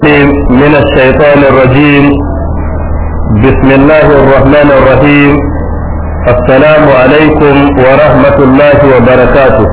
من الشيطان الرجيم. بسم الله الرحمن الرحيم. السلام عليكم ورحمة الله وبركاته.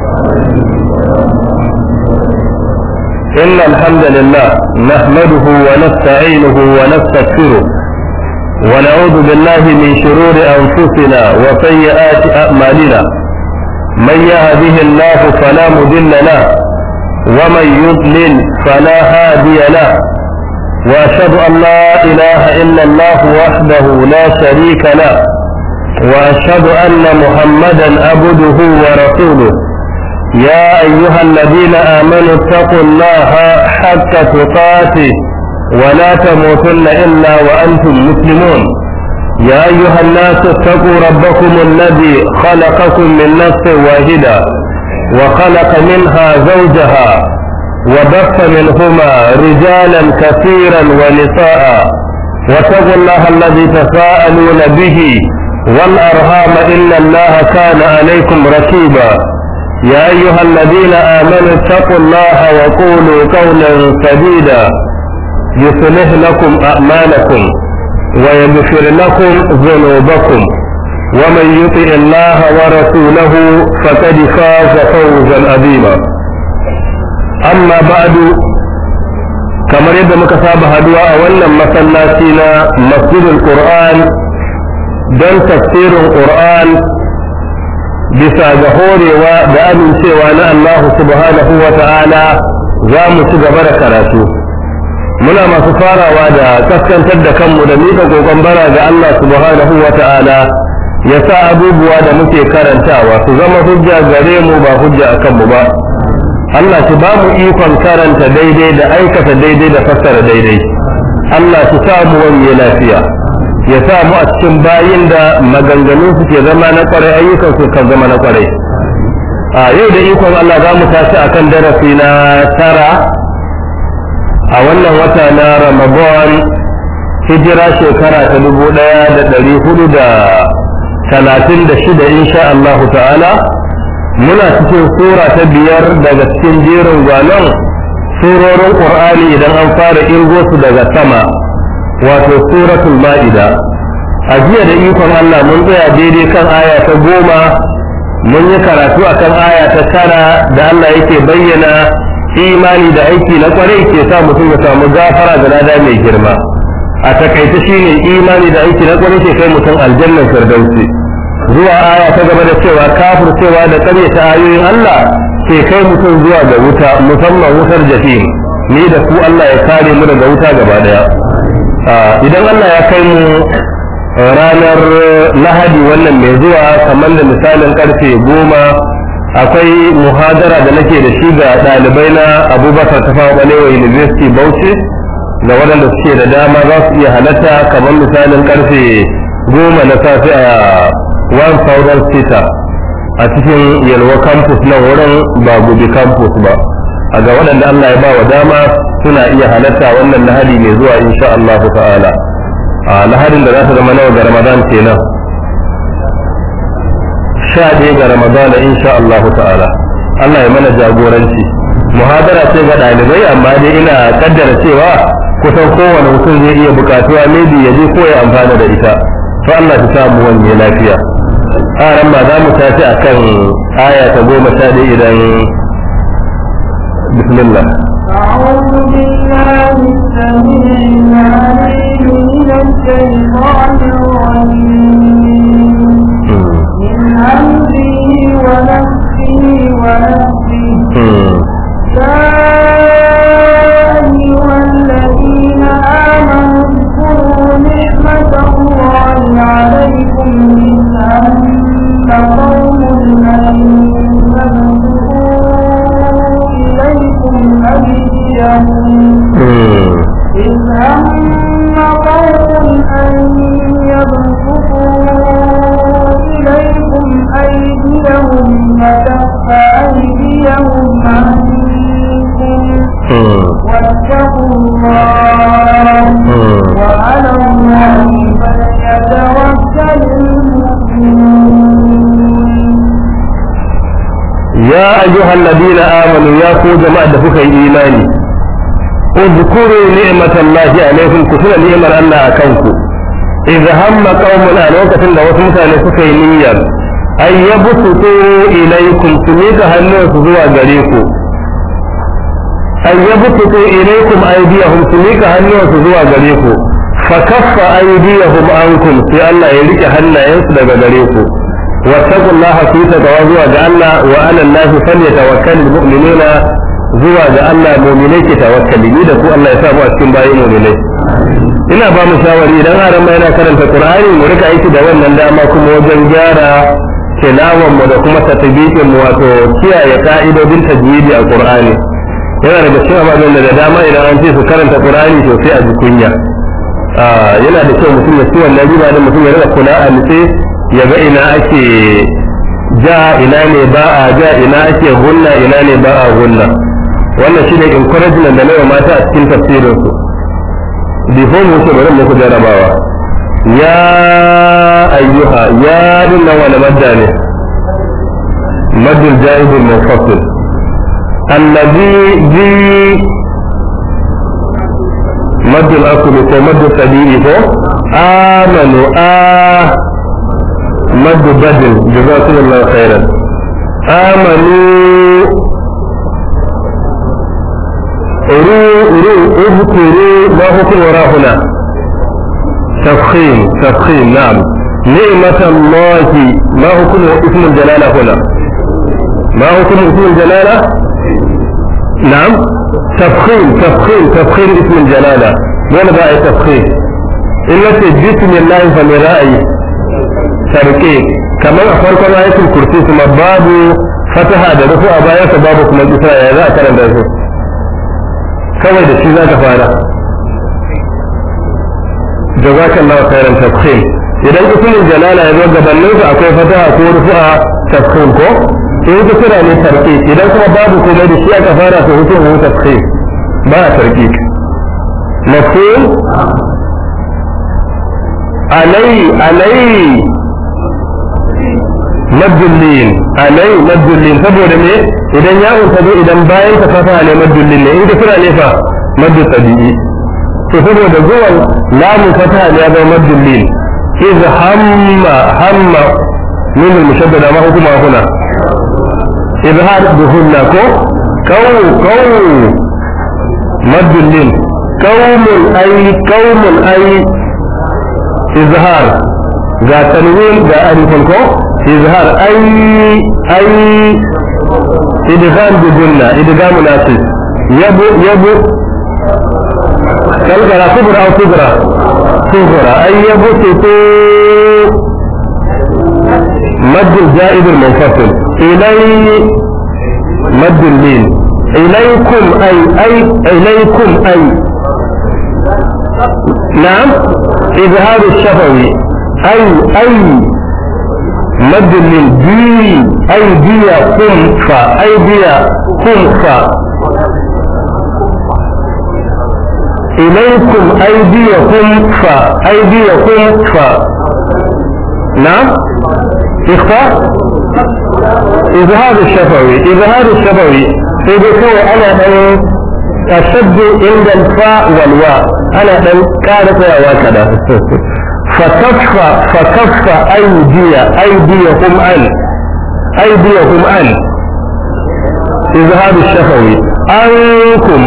إن الحمد لله نحمده ونستعينه ونستغفره ونعوذ بالله من شرور أنفسنا وسيئات أعمالنا. من يهده الله فلا مضل له ومن يضلل فلا هادي له، واشهد ان لا اله الا الله وحده لا شريك له، واشهد ان محمدا عبده ورسوله. يا ايها الذين امنوا اتقوا الله حق تقاته ولا تموتن الا وانتم مسلمون. يا ايها الناس اتقوا ربكم الذي خلقكم من نفس واحده وخلق منها زوجها وبث منهما رجالا كثيرا ونساء، واتقوا الله الذي تساءلون به والأرحام إن الله كان عليكم رقيبا. يا أيها الذين آمنوا اتقوا الله وقولوا قولا سديدا يصلح لكم أعمالكم ويغفر لكم ذنوبكم، ومن يطع الله ورسوله فقد فاز فوزا عظيما. أما بعد، كما يبدو مكتاب هدوء أولا مسلاتنا مسجد القرآن دون تفسير القرآن bisa ga horewa da amincewa na Allah subhanahu wa ta'ala za mu ci gaba da karatu. Muna masu farawa da kaskantar da kanmu da miƙa kokon bara ga Allah subhanahu wa ta'ala ya sa abubuwa da muke karantawa su zama hujja gare mu ba hujja a kanmu ba. Allah shi ba mu ikon karanta daidai da aikata daidai da fassara daidai. Allah shi sa mu wanye lafiya, ya sa mu a cikin bayin da maganganun su ke zama na kwarai, ayyukan su kan zama na kwarai. A yau da ikon Allah za mu tashi akan darasi na 9 a wannan wata na Ramadan, hijira shekara ta 1436 insha Allah ta'ala. Muna cikin sura ta 5 daga cikin jerin gwanon surorin Qur'ani idan an fara irgo su daga sama, wato suratul Ma'ida. A jiya da ikon Allah mun tsaya daidai kan aya ta 10, mun yi karatu akan aya ta 9 da Allah yake bayyana imani da aiki na kwarai ke sa mutum ya samu gafara da lada mai girma. A takaice shine imani da aiki na kwarai ke kai mutum aljannan firdausi. Zuwa aya ta gaba da cewa kafircewa da karyata ayoyin Allah ke kai mutum zuwa ga wuta, musamman wutar jahim. Ni da ku Allah ya kare mu daga wuta gaba daya. Idan Allah ya kai mu ranar Lahadi wannan mai zuwa kamar da misalin karfe 10, akwai muhadara da nake da shi ga ɗalibai na Abubakar Tafawa Balewa University Bauchi, da waɗanda suke da dama za su iya halatta kamar misalin karfe 10 na safe a 1000 sita a cikin Yalwa campus nan wurin, ba Gubi campus ba. A ga waɗanda Allah ya ba wa dama suna iya halatta wannan Lahadi mai zuwa insha Allah ta'ala. A Lahadin da za ta zama nawa ga Ramadan kenan? 11 ga Ramadan insha Allah ta'ala. Allah ya mana jagoranci. Muhadara ce ga ɗalibai, amma dai ina kaddara cewa kusan kowane mutum zai iya bukatuwa maybe ya je ko ya amfana da ita. To Allah ta samu wani lafiya. Aran ma za mu tafi akan aya ta 11 idan bismillah. أعوذ بالله السميع العليم من الشيطان الرجيم من همزه ونفسه ونفسه. يا أيها الذين آمنوا اذكروا نعمة الله عليكم إذ هم قوم أن يبسطوا إليكم أيديهم فكف أيديهم عنكم واتقوا الله وعلى الله فليتوكل المؤمنون. يا أيها الذين آمنوا يا كو جماعة فك إيماني اذكروا نعمة الله عليكم كثير نعمة الله أكنكم إذا هم قوم الوقت إلا وسمت أن سكينيا أن يبسطوا إليكم سميك هنوس زوا غريكم أن يبسطوا إليكم أيديهم سميك هنوس زوا غريكم فكف أيديهم عنكم في الله يلك هنا ينسل غريكم واتقوا الله في تتواضعوا جعلنا وعلى الله فليتوكل المؤمنين zuwa ga Allah mu'minai ke tawakkali ni da ku Allah ya samu a cikin bayin mu'minai ina ba mu shawari idan haram ma yana karanta Qur'ani mu rika aiki da wannan dama kuma wajen gyara tilawan mu da kuma tatbiqin mu wato kiyaye ka'idodin tajwidi a Qur'ani yana daga cikin ababen da dama idan an ce su karanta Qur'ani to sai a ji kunya yana da kyau mutum ya ci wannan riba da mutum ya rika kula a nitse ya ga ina ake ja ina ne ba a ja ina ake gunna ina ne ba a gunna wannan shi ne encouragement da nawa mata a cikin tafsirinsu before mu ce bari muku jarabawa ya ayyuha ya dinna wani madda ne maddul jaizul munfasil allazi bi maddul asli ko maddul tabi'i ko amanu مد بدل جزاكم الله خيرا آمنوا اذكروا ما حكم وراهنا تفخيم نعم نعمة الله ما حكم اسم الجلالة هنا ما حكم اسم الجلالة نعم تفخيم اسم الجلالة ولا بقى تفخيم إلا بسم الله فمرائي sarki kamar a farkon ayatul kursi kuma babu fataha da rufu a bayan sa babu kuma kisra ya za a karanta su kawai da shi za ka fara jazakallahu khairan tafkhim idan ismul jalala ya zo gabanin sa akwai fataha ko rufu'a tafkhim ko in kisra ne sarki idan kuma babu komai da shi aka fara to hutun tafkhim ba a sarki mafhum alai maddulin alai maddulin saboda me idan ya unta zo idan bayan ka fata ne maddulin ne in ka kira ne fa maddu tabi'i to saboda zuwan lamun fata ne ya zama maddulin iz hamma min al-mushaddada ma hukuma huna izhar duhunna ko qaw maddulin qaumun ay izhar ga tanwin ga alifun ko izhar ay idgham bidunna idgham nasib yabu kalgara kubra aw kubra ay yabutu مد الزائد المنفصل إلي مد اللين إليكم إليكم نعم إظهار الشفوي أي مد اللين أيديكم إليكم أيديكم نعم إخفاء إظهار الشفوي إذا كان أنا أشد عند الفاء والواء أنا كانت وكذا فكف أيديهم عن إظهار الشفوي أنكم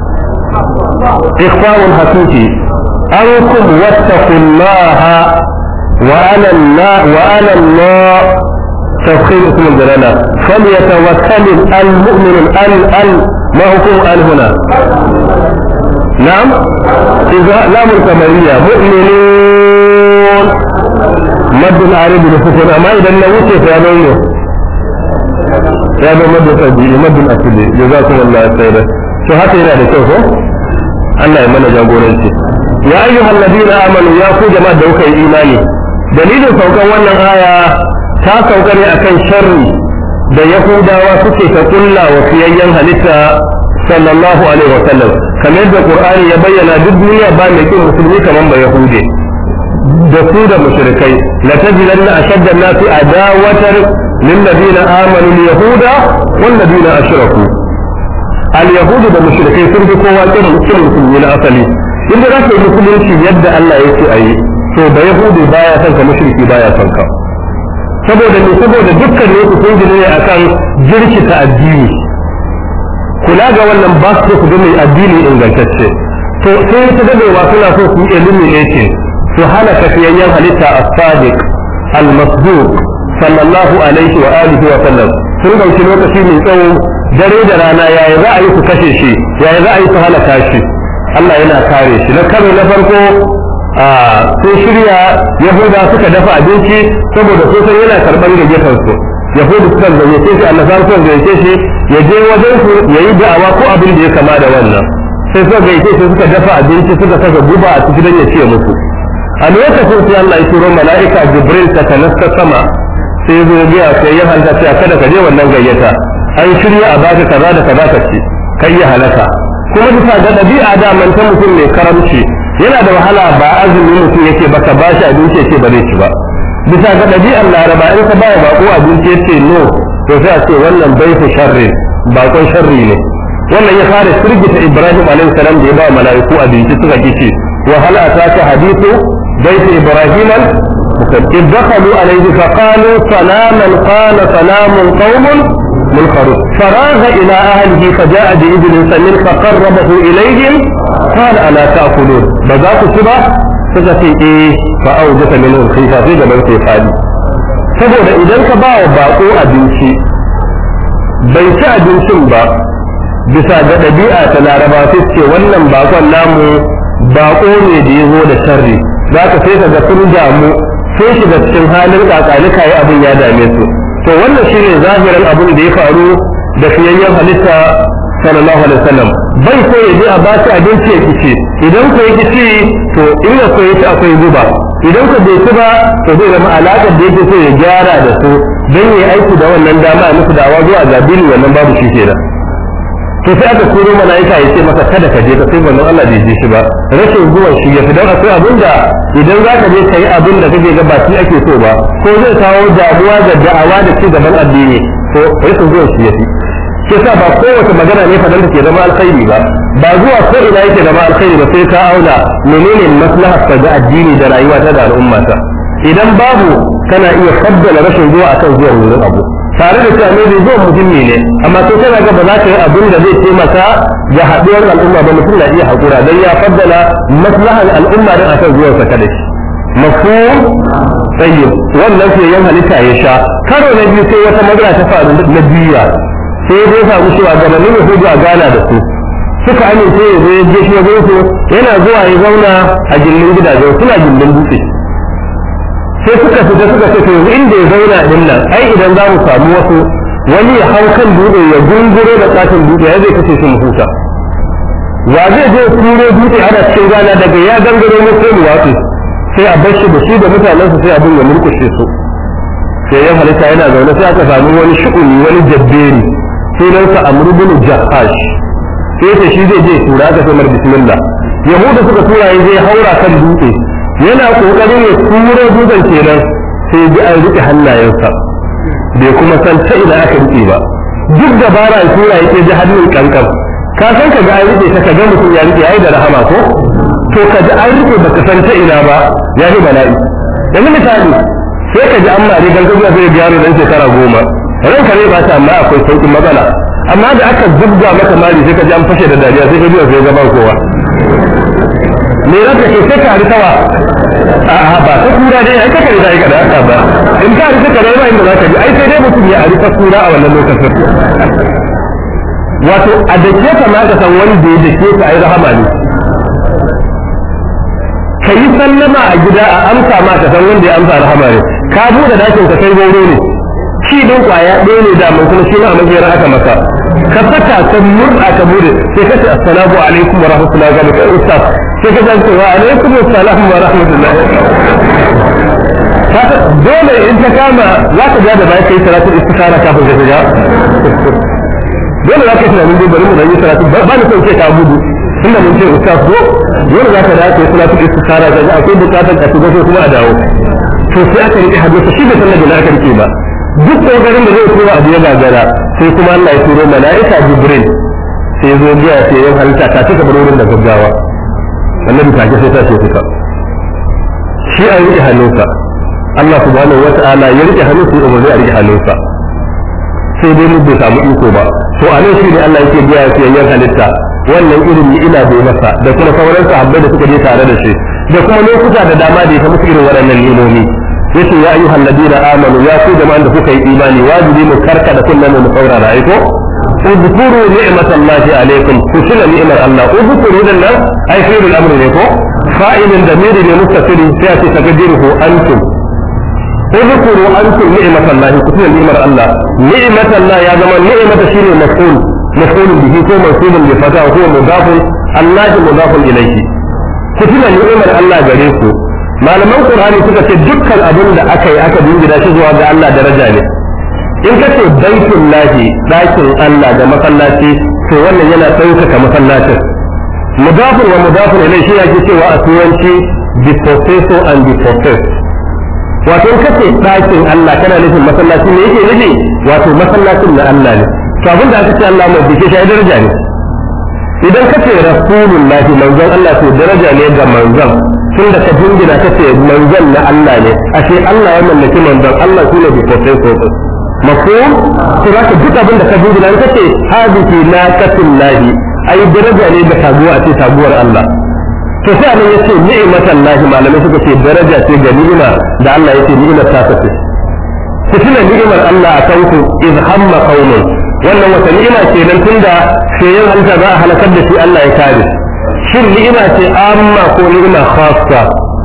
إخفاء حقيقي أنكم واتقوا الله وعلى الله تفخيم اسم الجلالة فليتوكل المؤمن ما هو هنا نعم إذا لام الكمالية مؤمنون مد العربي للسكون أما إذا نوتي فيعنونه هذا مد التجيء مد الأكلي جزاكم الله خيرا شو هاتي إلى لكوفه الله يمنى جابونيتي يا أيها الذين آمنوا يا كو جماعة دوكا إيماني dalilin saukan wannan aya ta sauka ne akan sharri da yahudawa suke ta kulla wa fiyayyen halitta sallallahu alaihi wasallam kamar da qur'ani ya bayyana duk duniya ba mai kin musulmi kaman ba yahude da su da mushrikai la tajidanna ashadda an-nasi adawatan lil ladina amanu al yahuda wal ladina ashraku al-yahudu da mushrikai sun fi kowa kiran musulmi na asali inda za ka yi musulunci yadda Allah yake a yi to da yahudi baya son ka mushriki baya son ka saboda dukkan ne su sun gine ne akan jirkita addini kula ga wannan ba su ku mai addini ingantacce to sai ta dadewa suna so su ilimi ne ce su hana kafiyayyen halitta as-sadiq al-masduq sallallahu alaihi wa alihi wa sallam sun dauki lokaci mai tsawo dare da rana yaya za a yi su kashe shi yaya za a yi su halaka shi Allah yana kare shi na karo na farko sun shirya yahuda suka dafa abinci saboda sun san yana karban gayyatar su yahudu suka gayyace shi Allah suka gayyace shi ya je wajen su yayi da'awa ko abin da ya kama da wannan sai suka gayyace shi suka dafa abinci suka saka guba a cikin ya ce musu a lokacin sai Allah ya turo mala'ika Jibril ta kanasta sama sai zo biya sai ya hanta sai kada ka je wannan gayyata an shirya a baka kaza da kaza ka ce kai ya halaka kuma bisa ga dabi'a da man ta mutum mai karamci yana da wahala ba azumi mutum yake baka bashi abinci yake ba zai ci ba bisa ga dabi'ar laraba in ka baya bako abinci yace no to sai a ce wannan bai fi sharri bakon sharri ne wannan ya fara firgita Ibrahim alaihi salam da ya ba mala'iku abinci suka kici wa hal ataka hadithu بيت إبراهيم إذ دخلوا عليه فقالوا سلاما قال سلام قوم منكرون فراغ إلى أهله فجاء بإذن سمين فقربه إليهم قال ألا تأكلون بذات سبع سكتي إيه فأوجس منهم خيفة في جبل سيفاني saboda idan ka ba wa bako abinci bai ci abincin ba bisa ga ɗabi'a ta laraba sai ce wannan bakon namu bako ne da ya zo da sharri za ka sai ka ga sun damu sai shiga cikin halin kakalika ya abin ya dame su to wannan shine zahirin abin da ya faru da fiyayyen halitta sallallahu alaihi wasallam bai so ya je a ba shi abinci ya kici idan ko ya kici to in ya so ya ci akwai guba idan ko bai ci ba to zai zama alaƙar da yake so ya gyara da su don ya aiki da wannan dama a musu da'awa zuwa gabili wannan babu shi kenan to sai aka turo mala'ika ya ce masa kada ka je ka sai wannan Allah bai je shi ba rashin zuwan shi ya fi dan akwai abin da idan za ka je ka yi abin da kake ga ba shi ake so ba ko zai kawo damuwa da da'awa da ci gaban addini to rashin zuwan shi ya fi ke sa ba kowace magana ne fadan da ke zama alkhairi ba zuwa ko ina yake zama alkhairi ba sai ka auna menene maslahar ta ga addini da rayuwa ta da al'umma ta idan babu kana iya faddala rashin zuwa akan zuwan wurin abu tare da cewa ne zuwa muhimmi ne amma sai kana ga ba za ka yi abin da zai taimaka ga haɗuwar al'umma ba mutum na iya haƙura don ya faddala maslahar al'umma don akan zuwan sa kada shi mafhum tayyib wannan sai yan halitta ya sha karo na biyu sai wata magana ta faru na biya sai dai samu cewa gabanin ya hudu a gana da su suka amince ya zo ya je shi ya zo yana zuwa ya zauna a gindin gidajen suna gindin dutse sai suka fita suka ce to inda ya zauna din nan ai idan za mu samu wasu wani ya hau kan dutse ya gungure da katin dutse ya zai kace shi mu huta wa zai je turo dutse ana cikin gana daga ya gangaro ne ko mu watsi sai a bar shi da shi da mutanensa sai abin ya murkushe su sai ya halitta yana zaune sai aka samu wani shu'uni wani jabberi sunansa amru bin jahash sai ta shi zai je tura aka sai mar bismillah yahuda suka tura ya zai haura kan dutse yana kokarin ya tura dutsen kenan sai ji an rike hannayensa bai kuma san ta ina aka rike ba duk da bara ya tura ya ji hannun kankan ka san ka ga an rike ka ga mutum ya rike yayi da rahama ko to ka ji an rike baka san ta ina ba ya yi bala'i yanzu misali sai ka ji amma ne gangan zai ga yaro dan shekara 10 ranka ne ba ta amma akwai sauƙin matsala amma da aka zubga maka mali sai ka ji an fashe da dariya sai ka ji sai gaban kowa me ranka ke sai ka ritawa a ba ta kura dai ai kaka da da haka ba in ka rita ka ba inda zaka ji ai sai dai mutum ya rita kura a wannan lokacin wato a dake ka ma ka san wanda ya dake ka ai rahama ne kai sallama a gida a amsa ma ka san wanda ya amsa rahama ne ka bude dakin ka kai gauro ne shi don kwaya ɗaya ne da mun kuma shi ma a majiyar aka maka ka saka ta murna ka bude sai ka ce assalamu alaikum wa rahmatullahi wa barakatuh ustaz sai ka zance wa alaikum assalam wa rahmatullahi haka dole in ta kama za ka ja da baya kai salatul istikhara kafin ka shiga dole za ka yi tunanin dai bari mu yi salatu ba ni son ce ka gudu tunda mun ce ustaz ko dole za ka da kai salatul istikhara ga akwai bukatar ka shiga ko kuma a dawo to sai aka rike hadisi shi bai san da aka rike ba duk kokarin da zai tura abu ya gagara sai kuma Allah ya turo mala'ika Jibril sai zo biya sai yin halitta ta cika barorin da gaggawa annabi take sai ta ce fita shi a rike hannunsa Allah subhanahu wata'ala ya rike hannunsa ya umarni a rike hannunsa sai dai mu bai samu iko ba to a nan shi ne Allah yake biya sai yin halitta wannan irin ni'ima bai masa da kuma sauran sahabbai da suka je tare da shi da kuma lokuta da dama da ya musu irin waɗannan ni'imomi yace ya ayyuhal ladina amanu ya ku jama'an da kuka yi imani wajibi mu karka da kullum mu saurara ai ko udhkuru ni'matallahi alaykum kusila ni'mar Allah udhkuru dan nan ai fi'il amri ne ko fa'ilin da miri ne mustafiri sai a ce takdiruhu antum udhkuru antum ni'matallahi kusila ni'mar Allah ni'matallahi ya zama ni'mata shine maf'ul bihi ko mansubun bi fata ko mudafun Allah mudafun ilayhi kusila ni'mar Allah gare ku malaman Qur'ani suka ce dukkan abin da aka yi aka dingina shi zuwa ga Allah daraja ne in ka ce baitul lahi dakin Allah da masallaci to wannan yana ɗaukaka masallacin mudafun wa mudafun ilai shi yake cewa a turanci the possessor and the possessed wato in ka ce dakin Allah kana nufin masallaci ne yake nufi wato masallacin na Allah ne to abin da aka ce Allah mai dake shi daraja ne idan ka ce rasulullahi manzon Allah to daraja ne ga manzon tun da ka jingina ka ce manzon na Allah ne ashe Allah ya mallaki manzon Allah shi ne bi possessor mafhum to zaka duk abin da ka jingina ka ce hadisi naqatullahi ai daraja ne da taguwa ce taguwar Allah to sai Allah yace ni'matallahi malamai suka ce daraja ce ga ni'ima da Allah yace ni'imar ta kace ku tuna ni'imar Allah a kanku iz hamma qaumun wannan wata ni'ima ce dan tunda sayan hanta za a halakar da shi Allah ya kare shin ni'ima ce amma ko ni'ima khassa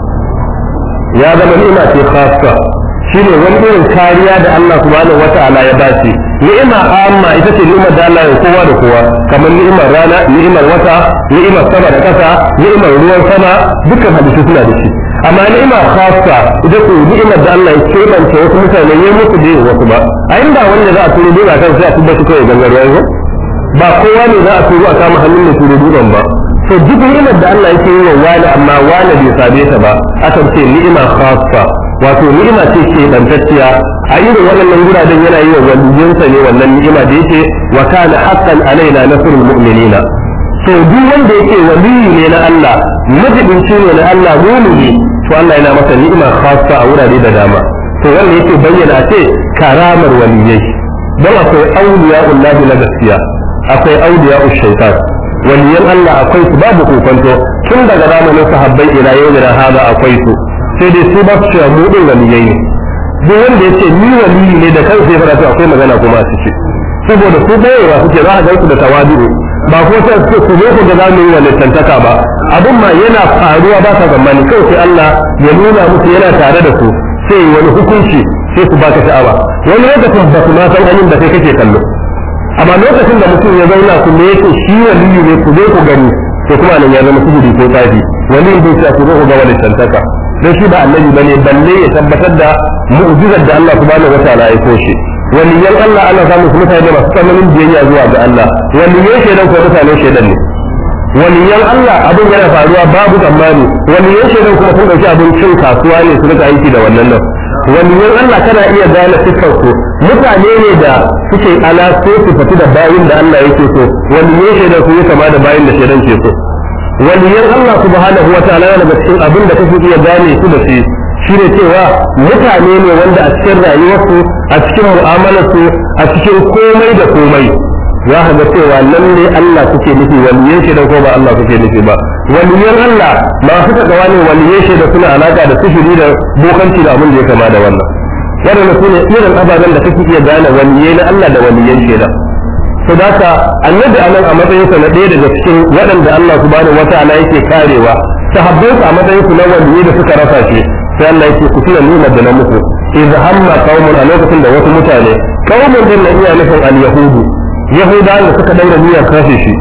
ya zama ni'ima ce khassa shine wani irin kariya da Allah subhanahu wata'ala ya ba shi ni'ima amma ita ce ni'imar da Allah ya kowa da kowa kamar ni'imar rana ni'imar wata ni'imar sama da kasa ni'imar ruwan sama dukkan hadisi suna da shi amma ni'ima khassa ita ce ni'imar da Allah ya kebance wasu mutane ya musu da wasu ba a inda wanda za a turo dole kan sai a tuba shi kawai gangar yanzu ba kowa ne za a turo a kama hannun mai turo duban ba to duk ni'imar da Allah yake yi wa wani amma wani bai same ta ba akan ce ni'ima khassa wato ni'ima ce ke bantacciya a irin waɗannan guraden yana yi wa waliyinsa ne wannan ni'ima da yake wa kana haqqan alaina nasrul mu'minina to duk wanda yake waliyi ne na Allah majibinci ne na Allah mu'mini to Allah yana masa ni'ima khassa a wurare da dama to wanda yake bayyana ce karamar waliyai don akwai auliya'ullahi na gaskiya akwai auliya'ush shaitan waliyan Allah akwai su babu kokonto tun daga zamanin sahabbai ila yau da hada akwai su sai dai su ba su cewa mu din waliyai ne duk wanda yace ni waliyi ne da kansa ya fara akwai magana kuma a ciki saboda su bayewa suke za a ga su da tawadu ba ko sai su zo ku ga zamu yi wa tantaka ba abin ma yana faruwa ba ta zamani kawai sai Allah ya nuna musu yana tare da su sai wani hukunci sai su baka sha'awa wani lokacin ba su ma san hanyar da kai kake kallo amma lokacin da mutum ya zauna ku ne yake shi waliyu ne ku zo ku gani to kuma nan ya zama sihiri ko tsafi wani bai sai ku zo ku ga wani tantaka dan shi ba annabi bane balle ya tabbatar da mu'jizar da Allah subhanahu wataala ya aiko shi waliyan Allah ana samun su mutane masu tsananin biyayya zuwa ga Allah waliyan shaidan ko mutanen shaidan ne waliyan Allah abin yana faruwa babu tsammani waliyan shaidan kuma sun dauki abin cin kasuwa ne su rika aiki da wannan nan waliyan Allah kana iya gane fuskar su mutane ne da suke ala ko su fati da bayin da Allah yake so waliyan shaidan su ya kama da bayin da shaidan ke so waliyan Allah subhanahu wataala yana daga cikin abin da kake iya gane su da shi shine cewa mutane ne wanda a cikin rayuwarsu a cikin mu'amalarsu a cikin komai da komai za ka ga cewa lalle Allah kuke nufi waliyan shi ko ba Allah kuke nufi ba waliyan Allah masu takawa ne waliyan shi da suna alaka da sihiri da bokanci da abin da ya kama da wannan waɗanda su ne irin ababen da kake iya gane waliyai na Allah da waliyan shi da to da ka annabi anan a matsayin sa na ɗaya daga cikin waɗanda Allah subhanahu wata'ala yake karewa sahabbai a matsayin su na waliyai da suka rasa shi sai Allah yake ku tuna nuna da na muku idza hamma qaumun a lokacin da wasu mutane qaumun din na iya nufin al-yahudu yahudawa da suka daura niyyar kashe shi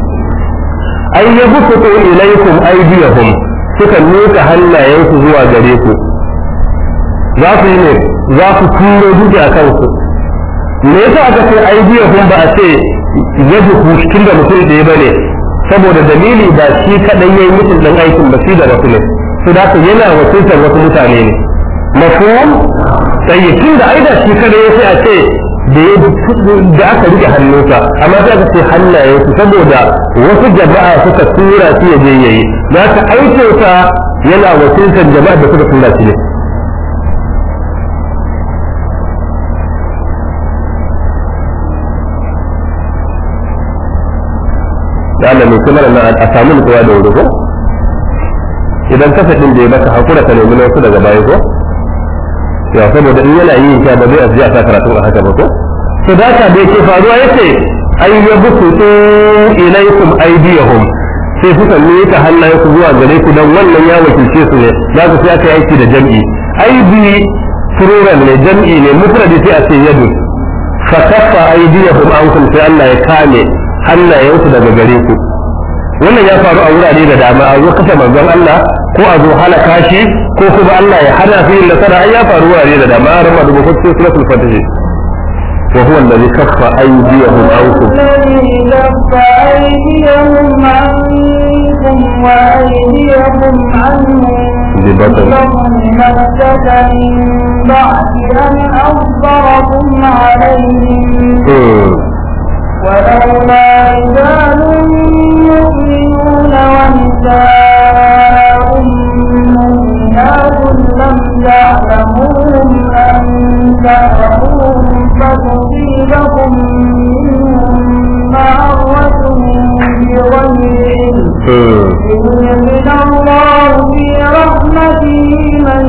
ay yabsutu ilaykum aydiyahum suka nuka hannayensu zuwa gare ku za su yi ne za su turo duki a kansu me yasa aka ce aydiyahum ba a ce yadu ku cikin da mutum da ya bane saboda dalili ba shi kadai yayi mutum dan aikin ba shi da wasu ne su da yana wakiltar wasu mutane ne mafhum sai tun da aida shi kadai ya sai a ce da aka rike hannunsa amma sai aka ce hannayensu saboda wasu jama'a suka tura shi ya je yayi za ka aikinsa yana wakiltar jama'a da suka tura shi ne da Allah mai kuma a samu nutsuwa da wuri ko idan kasa din da ya baka hakura ka nemi wasu daga baya ko ya saboda in yana yin ta ba zai ajiya ta karatu a haka ba ko to da ka da yake faruwa yace ay yabsutu ilaykum aydiyahum sai suka miƙa hannayensu zuwa gare ku dan wannan ya wakilce su ne za ku sai aka yi aiki da jam'i aidi plural ne jam'i ne mufradi sai a ce yadu fa kaffa aydiyahum ankum sai Allah ya kame hannayensu daga gare ku wannan ya faru a wurare da dama a zo kasa manzon Allah ko a zo halaka shi ko kuma Allah ya hana su yin nasara ai ya faru wurare da dama ran madu ko cikin suratul fatih wa huwa alladhi kaffa aydiyahum ankum الذي كف أيديهم عنكم وأيديهم عنهم ببطن مكة من بعد أن أظفركم عليهم ولولا رجال مؤمنون ونساء مؤمنات لم تعلموهم أن تأخذوهم فتصيبكم منهم معرة بغير علم يدخل الله في رحمته من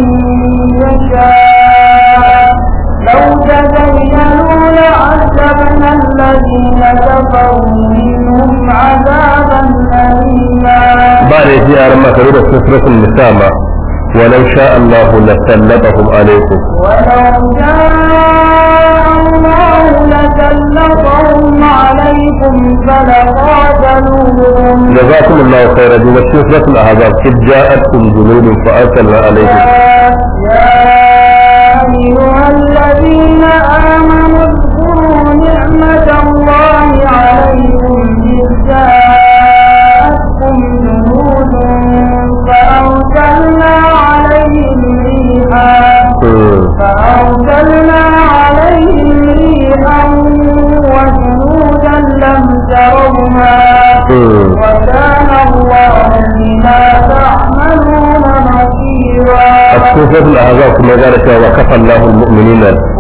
يشاء لو تزينوا لعذبنا الذين كفروا منهم عذابا أليما. بعد إتيار ما تريد سورة النساء ولو شاء الله لسلطهم عليكم ولو شاء الله لسلطهم عليكم فلقاتلوهم. جزاكم الله خيرا. بما سورة الأحزاب إذ جاءتكم جنود فأرسلنا عليكم. أيها الذين آمنوا اذكروا نعمة الله عليكم إذ جاءتكم جنود فأرسلنا عليهم ريحا وجنودا لم تروها وكان الله بما تعملون بصيرا. سورة الأحزاب كما ذلك وكفى الله المؤمنين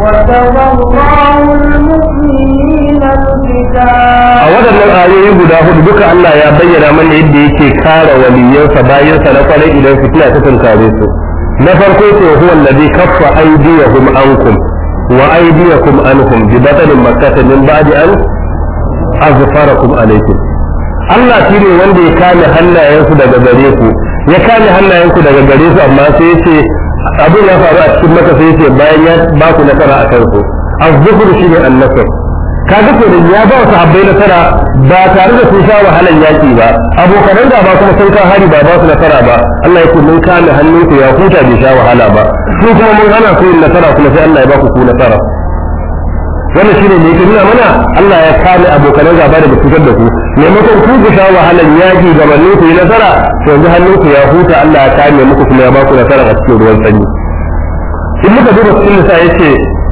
أولا من الآية guda hudu duka Allah ya bayyana mana yadda yake kare waliyansa bayansa na kwarai idan fitina ta tunkare su. Na farko ce huwa alladhi kaffa aydiyahum ankum wa aydiyakum anhum bi batalin makkah min ba'di an azfarakum alaykum. Allah shine wanda ya kame hannayensu daga gare ku ya kame hannayenku daga gare su amma sai yace abin ya faru a cikin maka sai yace bayan ya ba ku nasara a kansu az-zuhur shine an-nasr kaga ko da ya ba sahabbai nasara ba tare da sun sha wahalan yaki ba abokan da ba kuma sun ka hari ba su nasara ba Allah ya ce mun kame hannunku ya huta bai sha wahala ba su kuma mun hana su yin nasara kuma sai Allah ya ba ku nasara wannan shine ne yake nuna mana Allah ya kame abokan gaba da cutar da ku maimakon ku sha wahalan yaki gabanin ku yi nasara to yanzu hannunku ya huta Allah ya kame muku kuma ya ba ku nasara a cikin ruwan sanyi in muka duba cikin nisa yace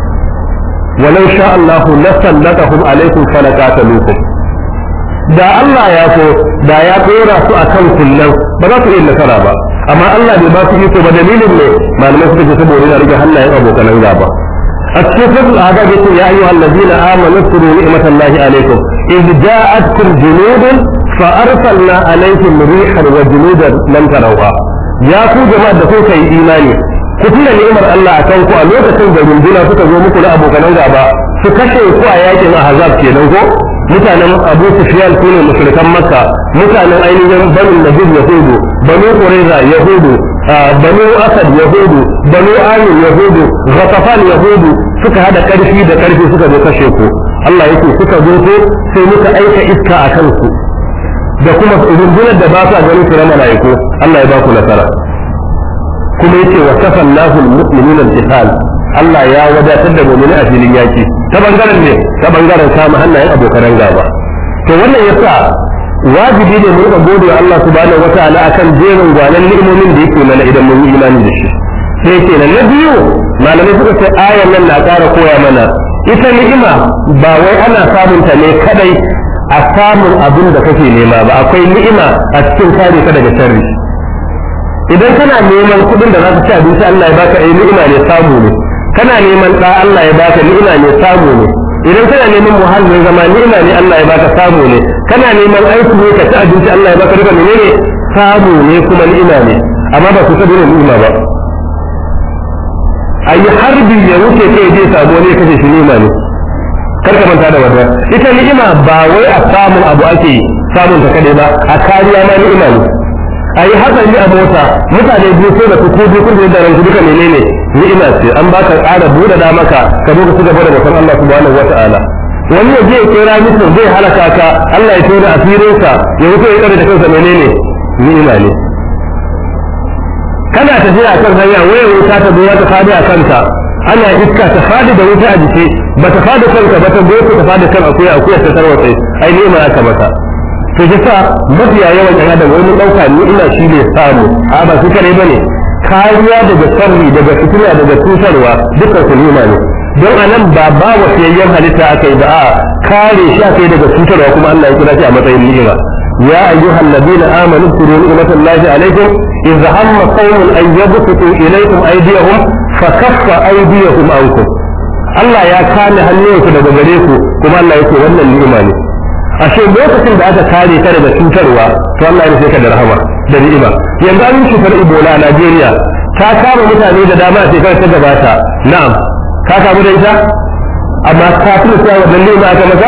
walau sha Allah lasallatahum alaikum falaqatalukum da Allah ya so da ya dora su akan kullun ba za su yi nasara ba amma Allah bai ba su iko ba dalilin ne malamai suka ce saboda yana rike hannayen abokan gaba a cikin suratul ahzab yace ya ayyuhal ladina amanu zkuru ni'matallahi alaikum إذ جاءتكم جنود فأرسلنا عليهم ريحا وجنودا لم تروها يا كو جماعة دكوك إيماني كتير نعمر الله أكونكو ألوكا تنجا جندنا سكا زومكو لأبو كنوغا با سكشي كو آياتي أحزاب كينوكو mutanen Abu Sufyan sune mushrikan Makka mutanen ainihin Banu Nadir Yahudu Banu Qurayza Yahudu Banu Asad Yahudu Banu Amir Yahudu Ghatafan Yahudu suka hada karfi da karfi suka zo kashe ku Allah yake suka zo ko sai muka aika iska a kansu da kuma rundunar da ba sa ganin su na mala'iku Allah ya ba ku nasara kuma yake wa kafallahu almu'minina al-qital Allah ya wadatar da mu'mini a filin yaki ta bangaren ne ta bangaren samu hannayen abokan gaba to wannan yasa wajibi ne mu riƙa gode wa Allah subhanahu wataala akan jerin gwanan ni'imomin da yake mana idan mun yi imani da shi sai kenan na biyu malamai suka ce ayan nan na ƙara koya mana ita ni'ima ba wai ana samun ta ne kadai a samun abin da kake nema ba, akwai ni'ima a cikin kare ka daga sharri. idan kana neman kudin da za ka ci abinci Allah ya baka ni'ima ne samu ne, kana neman da Allah ya baka ni'ima ne samu ne, idan kana neman muhallin zama ni'ima ne Allah ya baka samu ne, kana neman aiki ne ka ci abinci Allah ya baka duka menene samu ne kuma ni'ima ne, amma ba su saboda ni'ima ba. ayi harbi ya wuce kai je sabo ne kace shi ni'ima ne, kar ka manta da wannan. ita ni'ima ba wai a samun abu ake samun ta kadai ba, a kariya ma ni'ima ne. ayi hatsari a mota mutane biyu sai da kuku biyu kun da ranku duka menene ni'ima ce, an baka ƙara buɗe da maka ka zo ka ci gaba da bautan Allah subhanahu wata'ala. wani ya je ya kira mutum zai halaka ka Allah ya tona asirinsa ya wuce ya tsare da kansa menene ni'ima ne. kana tafiya a kan hanya wayar wuta ta zo ta fadi a kanka, ana iska ta fadi da wuta a jiki ba ta fadi kanka ba ta goce ta fadi kan akuya ta tarwatse, ai ni'ima aka maka. to yasa mafiya yawan ɗan adam wani ɗauka ni'ima shi ne samu, a ba su kare bane, kariya daga sharri daga fitina daga cutarwa dukkan su ni'ima ne. don anan ba wasiyayyen halitta aka yi ba, a kare shi aka yi daga cutarwa kuma Allah ya kira shi a matsayin ni'ima. يا أيها الذين آمنوا اذكروا نعمة الله عليكم إذ هم قوم أن يبسطوا إليكم أيديهم فكف أيديهم عنكم. Allah ya kame hannunku daga gare ku kuma Allah yake wannan ni'ima ne. ashe lokacin da aka kare ka daga cutarwa to Allah ya ka da rahama da ni'ima. yanzu an cutar Ebola a Najeriya ta kama mutane da dama a shekarar ta gabata, na'am ka kamu da ita amma ka tuna cewa wannan ni'ima aka maka,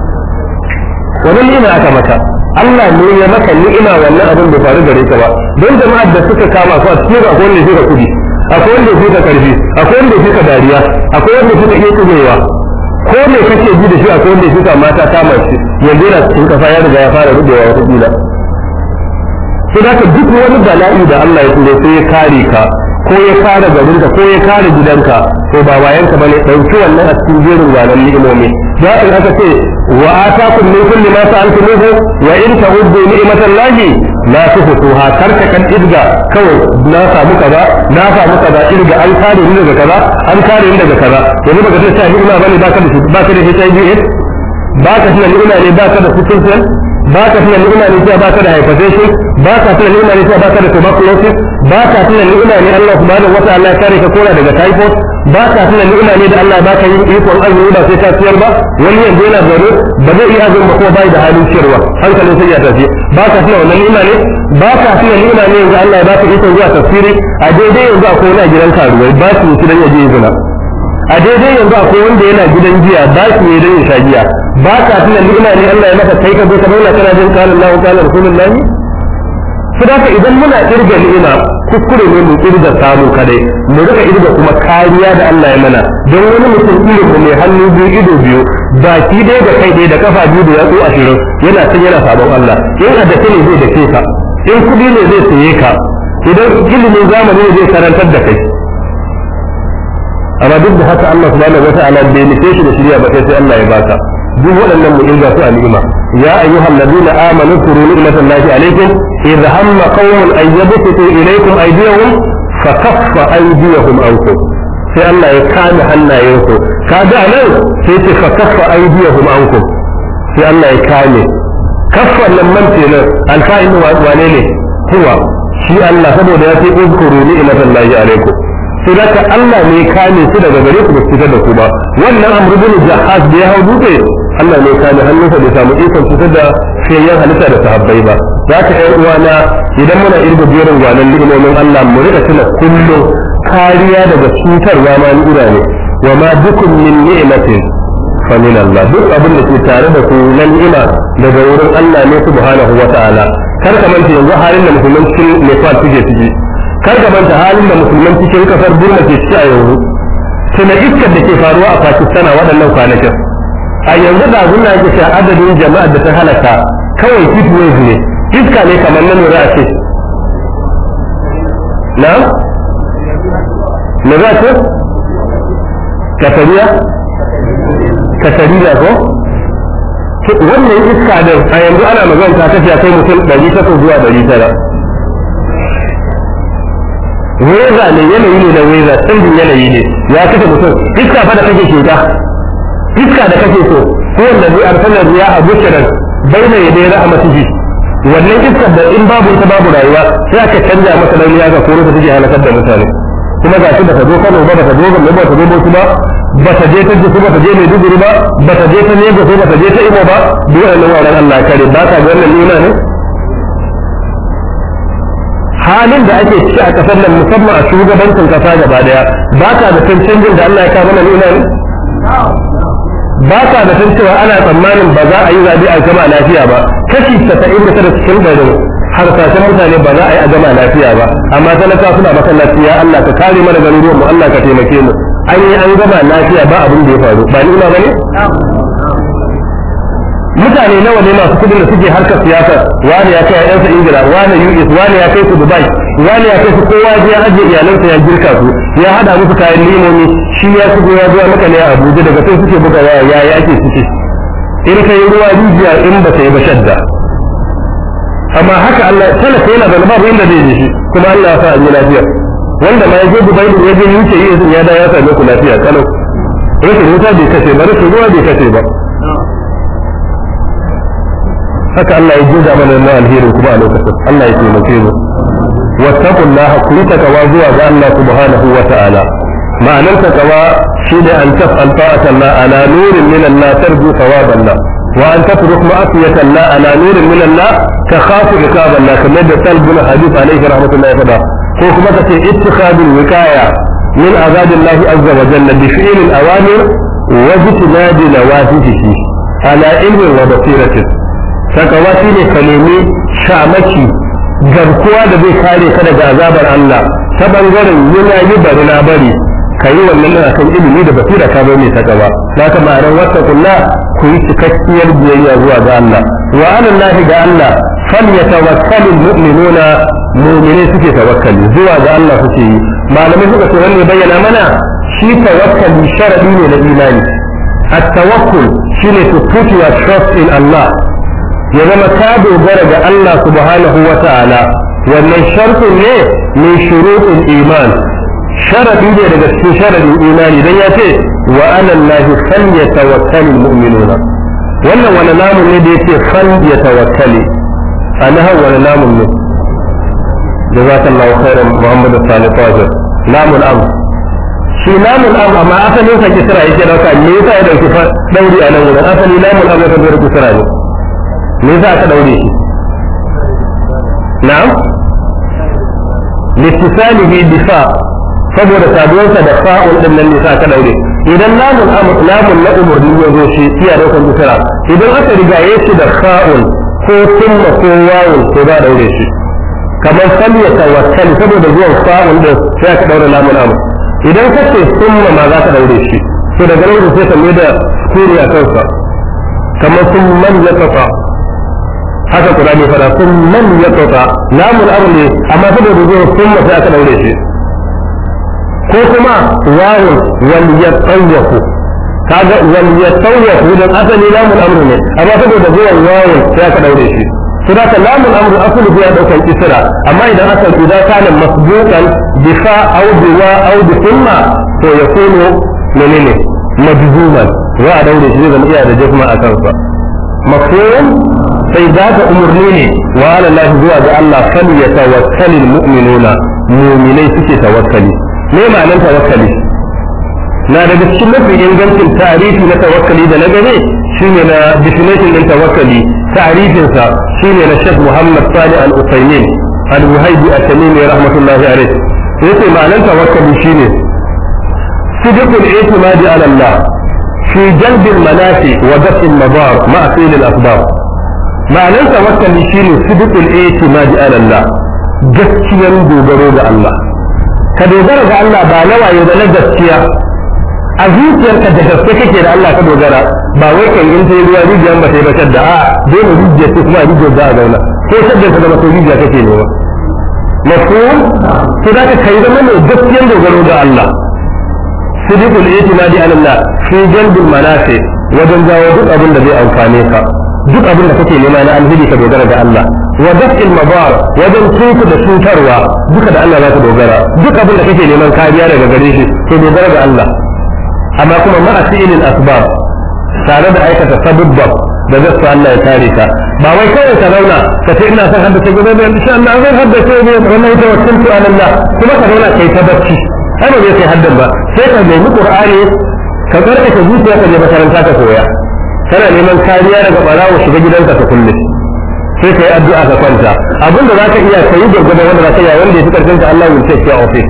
wannan ni'ima aka maka. Allah ne ya maka ni'ima wannan abin da faru gare ka ba, don jama'ar da suka kama su a cikin akwai wanda suka kudi, akwai wanda suka karfi, akwai wanda suka dariya, akwai wanda suka iya kumewa, ko me kake ji da shi akwai wanda suka mata kama shi yanzu yana cikin kasa ya riga ya fara rubewa wata kila. sai da duk wani bala'i da Allah ya turo sai ya kare ka ko ya kare garinka ko ya kare gidanka, to ba wayanka bane, dauki wannan a cikin jerin gwanan ni'imomi. da in aka ce wa atakum min kulli ma sa'altumuhu wa in ta'uddu ni'matallahi la tuhsuha, karka kan idga kawai na samu kaza idga an kare ni daga kaza an kare ni daga kaza. yanzu baka ce sai ni'ima bane baka da HIV baka tuna ni'ima ne baka da sickle baka tuna ni'ima ne sai baka da hypertension, baka tuna ni'ima ne sai baka da tuberculosis, baka tuna ni'ima ne Allah subhanahu wataala ya kare ka kora daga typhoid, baka tuna ni'ima ne da Allah baka yin ikon azumi ba sai ka ciyar ba. wani yanzu yana zaune ba zai iya azumi ba kuma bai da halin ciyarwa, hankalin sai ya tafi. baka tuna wannan ni'ima ne, baka tuna ni'ima ne yanzu Allah ya baka ikon zuwa tafsiri a daidai yanzu akwai wani a gidan karuwai ba su yi dan ya je zina, a daidai yanzu akwai wanda yana gidan giya ba su yi dan ya sha giya. ba ka tuna ni'ima ne Allah ya maka kai ka zo ka zauna kana jin qala Allahu qala Rasulullahi. saboda idan muna kirga ni'ima kuskure ne mu kirga samu kadai, mu rika kirga kuma kariya da Allah ya mana. don wani mutum irin mu mai hannu biyu ido biyu baki dai da kai dai da kafa biyu da yatsu 20 yana tun yana sabon Allah. in a dace ne zai dace ka, in kudi ne zai saye ka, idan ilimin zamani ne zai karantar da kai. amma duk da haka Allah subhanahu wataala bai nufe shi da shirya ba sai Allah ya baka. duk waɗannan mu inga su a ni'ima. ya ayyuhal ladina amanu kuru ni'matallahi alaykum idh hamma qawmun an yabsutu ilaykum aydiyahum fa kaffa aydiyahum ankum. sai Allah ya kame hannayensu, kaga nan sai ce fa kaffa aydiyahum ankum, sai Allah ya kame. kaffa nan man kenan alfa'il wane ne huwa shi Allah, saboda ya ce uzkuru ni'matallahi alaykum. sai da Allah ne kame su daga gare ku ba su da ku ba. wannan amru bin jahaz da ya hau dutse Allah ne kame hannunsa bai samu ikon cutar da fiyayyen halitta da sahabbai ba. za ka ƴan uwana idan muna irga jerin gwanan ni'imomin Allah mu rika tuna kullum kariya daga cutarwa ma ni'ira ne. wa ma dukun min ni'matin fa min Allah, duk abin da ke tare da ku na ni'ima daga wurin Allah ne subhanahu wa ta'ala. kar ka manta yanzu halin da musulman cikin Nepal suke ciki, kar ka manta halin da musulman cikin kasar Burma ke ciki a yanzu, tuna iskar da ke faruwa a Pakistan a waɗannan kwanakin. a yanzu da abin da ake cewa adadin jama'ar da ta halaka kawai heat wave ne, iska ne kamar nan za a ce na za a ce kasariya ko wannan iska da a yanzu ana magana ta tafiya kai mutum 800 zuwa 900. weza ne, yanayi ne na weza, canjin yanayi ne ya kashe mutum. iska fa da kake shiga iska da kake so ko wanda zai arsalar riyaha bushran baina yaday rahmatihi wannan iskar da in babu ita babu rayuwa sai aka canja masa launi aka koro ta take halakar da mutane kuma ga shi bata zo Kano ba bata zo Gombe ba bata zo Bauchi ba bata je ta Jisu bata je Maiduguri ba bata je ta Lagos ba bata je ta Imo ba duk wannan wannan Allah ya kare ba ka ga wannan nuna ne halin da ake ciki a kasar nan musamman a shugabancin kasa gaba daya ba ka da canjin da Allah ya kawo mana nuna ne ba ka da cewa ana tsammanin ba za a yi zaɓe a gama lafiya ba kashi 99 cikin ɗari harsashen mutane ba za a yi a gama lafiya ba amma talaka suna masallaci ya Allah ka kare mana garuruwan mu Allah ka taimake mu an yi an gama lafiya ba abin da ya faru ba ni ina bane mutane nawa ne masu kudin da suke harkar siyasa wani ya kai ƴansa Ingila wani US wani ya kai su Dubai wani ya kai su kowa ya ajiye iyalansa ya girka su ya hada musu kayan limomi shi ya shigo ya zuwa maka ne a Abuja daga sai suke buga waya yaya ake ciki in kai ruwa rijiya in ba ta yi ba shadda amma haka Allah talaka yana da babu inda zai je shi kuma Allah ya sa an yi lafiya wanda ma ya je Dubai da ya je UK ya da ya same ku lafiya kalau rashin wuta bai kace ba rashin ruwa bai kace ba haka Allah ya juda mana na alheri kuma a lokacin Allah ya taimake mu wattaqullaha ku yi takawa zuwa ga Allah subhanahu wa ta'ala ma'anar takawa shine an taf'al ta'ata Allah ala nurin min Allah tarju thawaban Allah wa an tatruk ma'asiyatan Allah ala nurin min Allah takhafu iqab Allah kamar da talbul hadith alayhi rahmatullahi wa ko kuma kace ittikhadul wiqaya min azabillahi azza wa jalla bi fi'l al-awamir wa ijtinadi nawahihi ala ilmin wa basiratin takawa shine ka nemi shamaki garkuwa da zai kare ka daga azabar Allah ta bangaren yana yi bari na bari ka yi wannan nan akan ilimi da basira ka bai mai takawa za ka ma'anar wata kulla ku yi cikakkiyar biyayya zuwa ga Allah wa alallahi ga Allah fal yatawakkalul mu'minuna mu'mine suke tawakkali zuwa ga Allah suke yi malamai suka ce wannan bayyana mana shi tawakkali sharadi ne na imani at-tawakkul shine to put your trust in Allah ya zama ka dogara ga Allah subhanahu wa ta'ala wannan shartin ne min shuruɗin iman sharadi ne daga cikin sharadin imani dan ya ce wa ala allahi falyatawakkalul mu'minuna wannan wani namun ne da yake falyatawakkali anaha wani namun ne jazakallahu khairan muhammad salih fazil namun am shi namun am amma asalin sa kisra yake dauka me yasa ya dauki dauri a nan wurin asali namun am ya tabbata kisra ne me za ka daure shi na'am litisalihi bifa saboda saduwarsa da fa'ul din nan ne sa ka daure idan lamun na umurni ya zo shi iya daukan kisra idan aka riga ya shi da fa'ul ko sunna ko wawul ko za daure shi kamar sanya tawakkal saboda zuwan fa'ul din sai ka daure lamun amr idan ka ce sunna ma za ka daure shi to daga nan sai ka mai da sukuri a kansa kamar sun man ya tafa haka Qur'ani fara sun man yaqta lamul amr ne amma saboda zuwa sunna sai aka daure shi ko kuma wawu wal yatawwafu kaga wal yatawwafu dan asali lamul amr ne amma saboda zuwa wawu sai aka daure shi to da lamul amr asali ya daukan isra amma idan aka idan kana masbuqan bi fa aw bi wa aw bi thumma to yakunu menene majzuman wa a daure shi zan iya da jazma a kansa mafhum sai za ka umarni ne wa alallahi zuwa ga Allah fal yatawakkalul mu'minuna mu'minai suke tawakkali me ma'anar tawakkali na daga cikin mafi ingancin tarihi na tawakkali da na gane shine na definition din tawakkali ta'rifin sa shine na Sheikh Muhammad Salih Al-Utsaimin Al-Wahibi At-Tamimi rahmatullahi alayh yace ma'anar tawakkali shine sidqul i'timadi ala Allah fi jalb al-manafi wa daf' al-madar ma'a fi'l al-asbab ma'anar tawakkali shine sidqul i'timadi ala Allah gaskiyar dogaro ga Allah ka dogara ga Allah ba na wayo da na gaskiya a zuciyarka da gaske kake da Allah ka dogara ba wai kai in sai ruwa rijiyar ba sai ba shadda a dole rijiyar sai kuma rijiyar za a zauna ko shadda ka zama to rijiya kake nema mafhum to da ka kai zama ne gaskiyar dogaro ga Allah sidqul i'timadi ala Allah fi jalbil manafi wajen jawo duk abin da zai amfane ka duk abin da kake nema na alheri ka dogara ga Allah wa daf'il madar wajen tuku da cutarwa duka da Allah za ka dogara duk abin da kake neman kariya daga gare shi to dogara ga Allah amma kuma ma'a fi'ilil asbab tare da aikata sabubban da zai su Allah ya kare ka ba wai kawai ka zauna ka ce ina son haddace gobe da insha Allah zan haddace ne wannan ita wasantu Allah kuma ka zauna kai ta bacci ai ba zai kai haddan ba sai ka nemi Qur'ani ka karkace zuciya ka je makaranta ka koya kana neman kariya daga barawo shiga gidanka ka kulle sai ka yi addu'a ka kwanta abin da zaka iya kai gurgurdan wanda zaka iya wanda ya fi karfin ka Allah will take care of it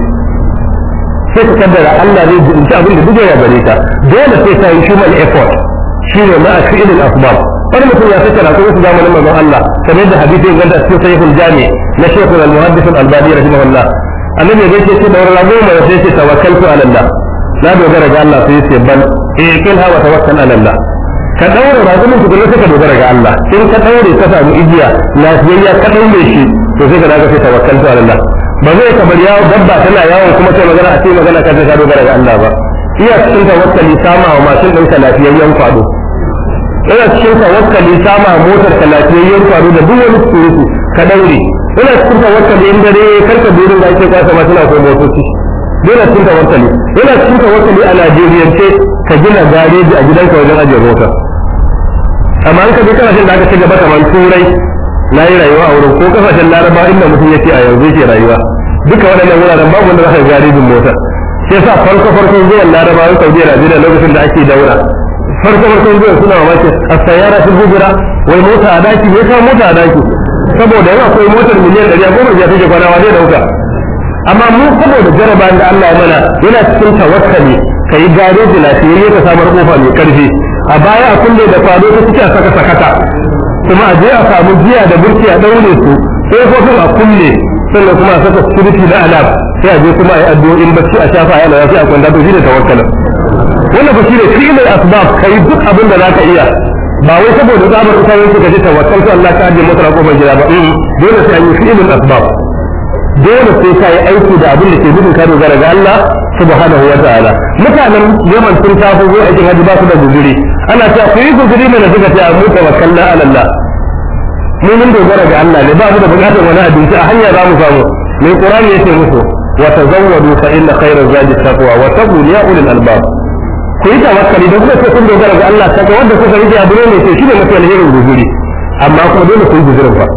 sai ka kaddara Allah zai ji abin da duk ya gare ka dole sai ka yi human effort shine ma fi'il al-asbab wani mutum ya saka na kuma zamanin manzon Allah kamar da hadisi ya ganda cikin sahihul jami na Sheikh al-Muhaddith al-Albani rahimahullah annabi ya ce da wani rago mai sai ce tawakkaltu ala Allah na dogara ga Allah sai ce bal kin hawa tawakkal ala Allah ka daure ragumin ku kuma ka dogara ga Allah in ka daure ka samu igiya lafiyayya ka daure shi to sai ka daga sai tawakkaltu ala Allah ba zai ka bar yawo dabba tana yawo kuma sai magana a ce magana ka ta dogara ga Allah ba iya cikin tawakkali sama wa mashin ɗinka lafiyayyen kwado ina cikin tawakkali sama motar ka lafiyayyen kwado da duk wani surutu ka daure ina cikin tawakkali in dare karka burin da ake kwasa ma suna ko motoci dole cikin tawakkali ina cikin tawakkali a Najeriyance ka gina gareji a gidanka wajen ajiye mota amma an ka bi kasashen da aka ci gaba kamar turai na yi rayuwa a wurin ko kasashen laraba inda mutum yake a yanzu yake rayuwa duka waɗannan wuraren babu wanda za ka garejin mota sai sa farkon zuwan larabawan Saudi Arabia lokacin da ake daura farkon zuwan suna mamaki a sayara sun hujura wai mota a daki ne kawo mota a daki saboda yana akwai motar miliyan 110 ya take kwana zai dauka amma mu saboda jarabawan da Allah ya mana yana cikin tawakkali kai gareji lafiyayye ka samar kofa mai karfi a baya a kulle da kwado ta suke a saka sakata kuma a je a samu jiya da burki a daure su sai kofin a kulle sannan kuma a saka security da alam sai a je kuma a yi addu'o'in bacci a shafa yana sai a kwanta to shi ne tawakkalin wannan ba shi ne fi'ilul asbab kai duk abin da zaka iya ba wai saboda tsabar mutane suka ji tawakkaltu Allah ka ajiye masa kofar gida ba dole sai an yi fi'ilul asbab dole sai ka yi aiki da abin da ke gudun ka dogara ga Allah subhanahu wa ta'ala mutanen Yaman sun tafi zuwa aikin hajji ba su da guzuri ana cewa ku yi guzuri mana suka ce mu tawakkalna ala Allah mu mun dogara ga Allah ne ba mu da bukatar wani abinci a hanya za mu samu mai Qur'ani yace musu wa tazawwadu fa inna khayra zadi taqwa wa taqu ya ulil albab ku yi tawakkali da kuma kun dogara ga Allah kaga wanda kuka yi abu ne sai shi ne mafi alherin guzuri amma kuma dole ku yi guzurin fa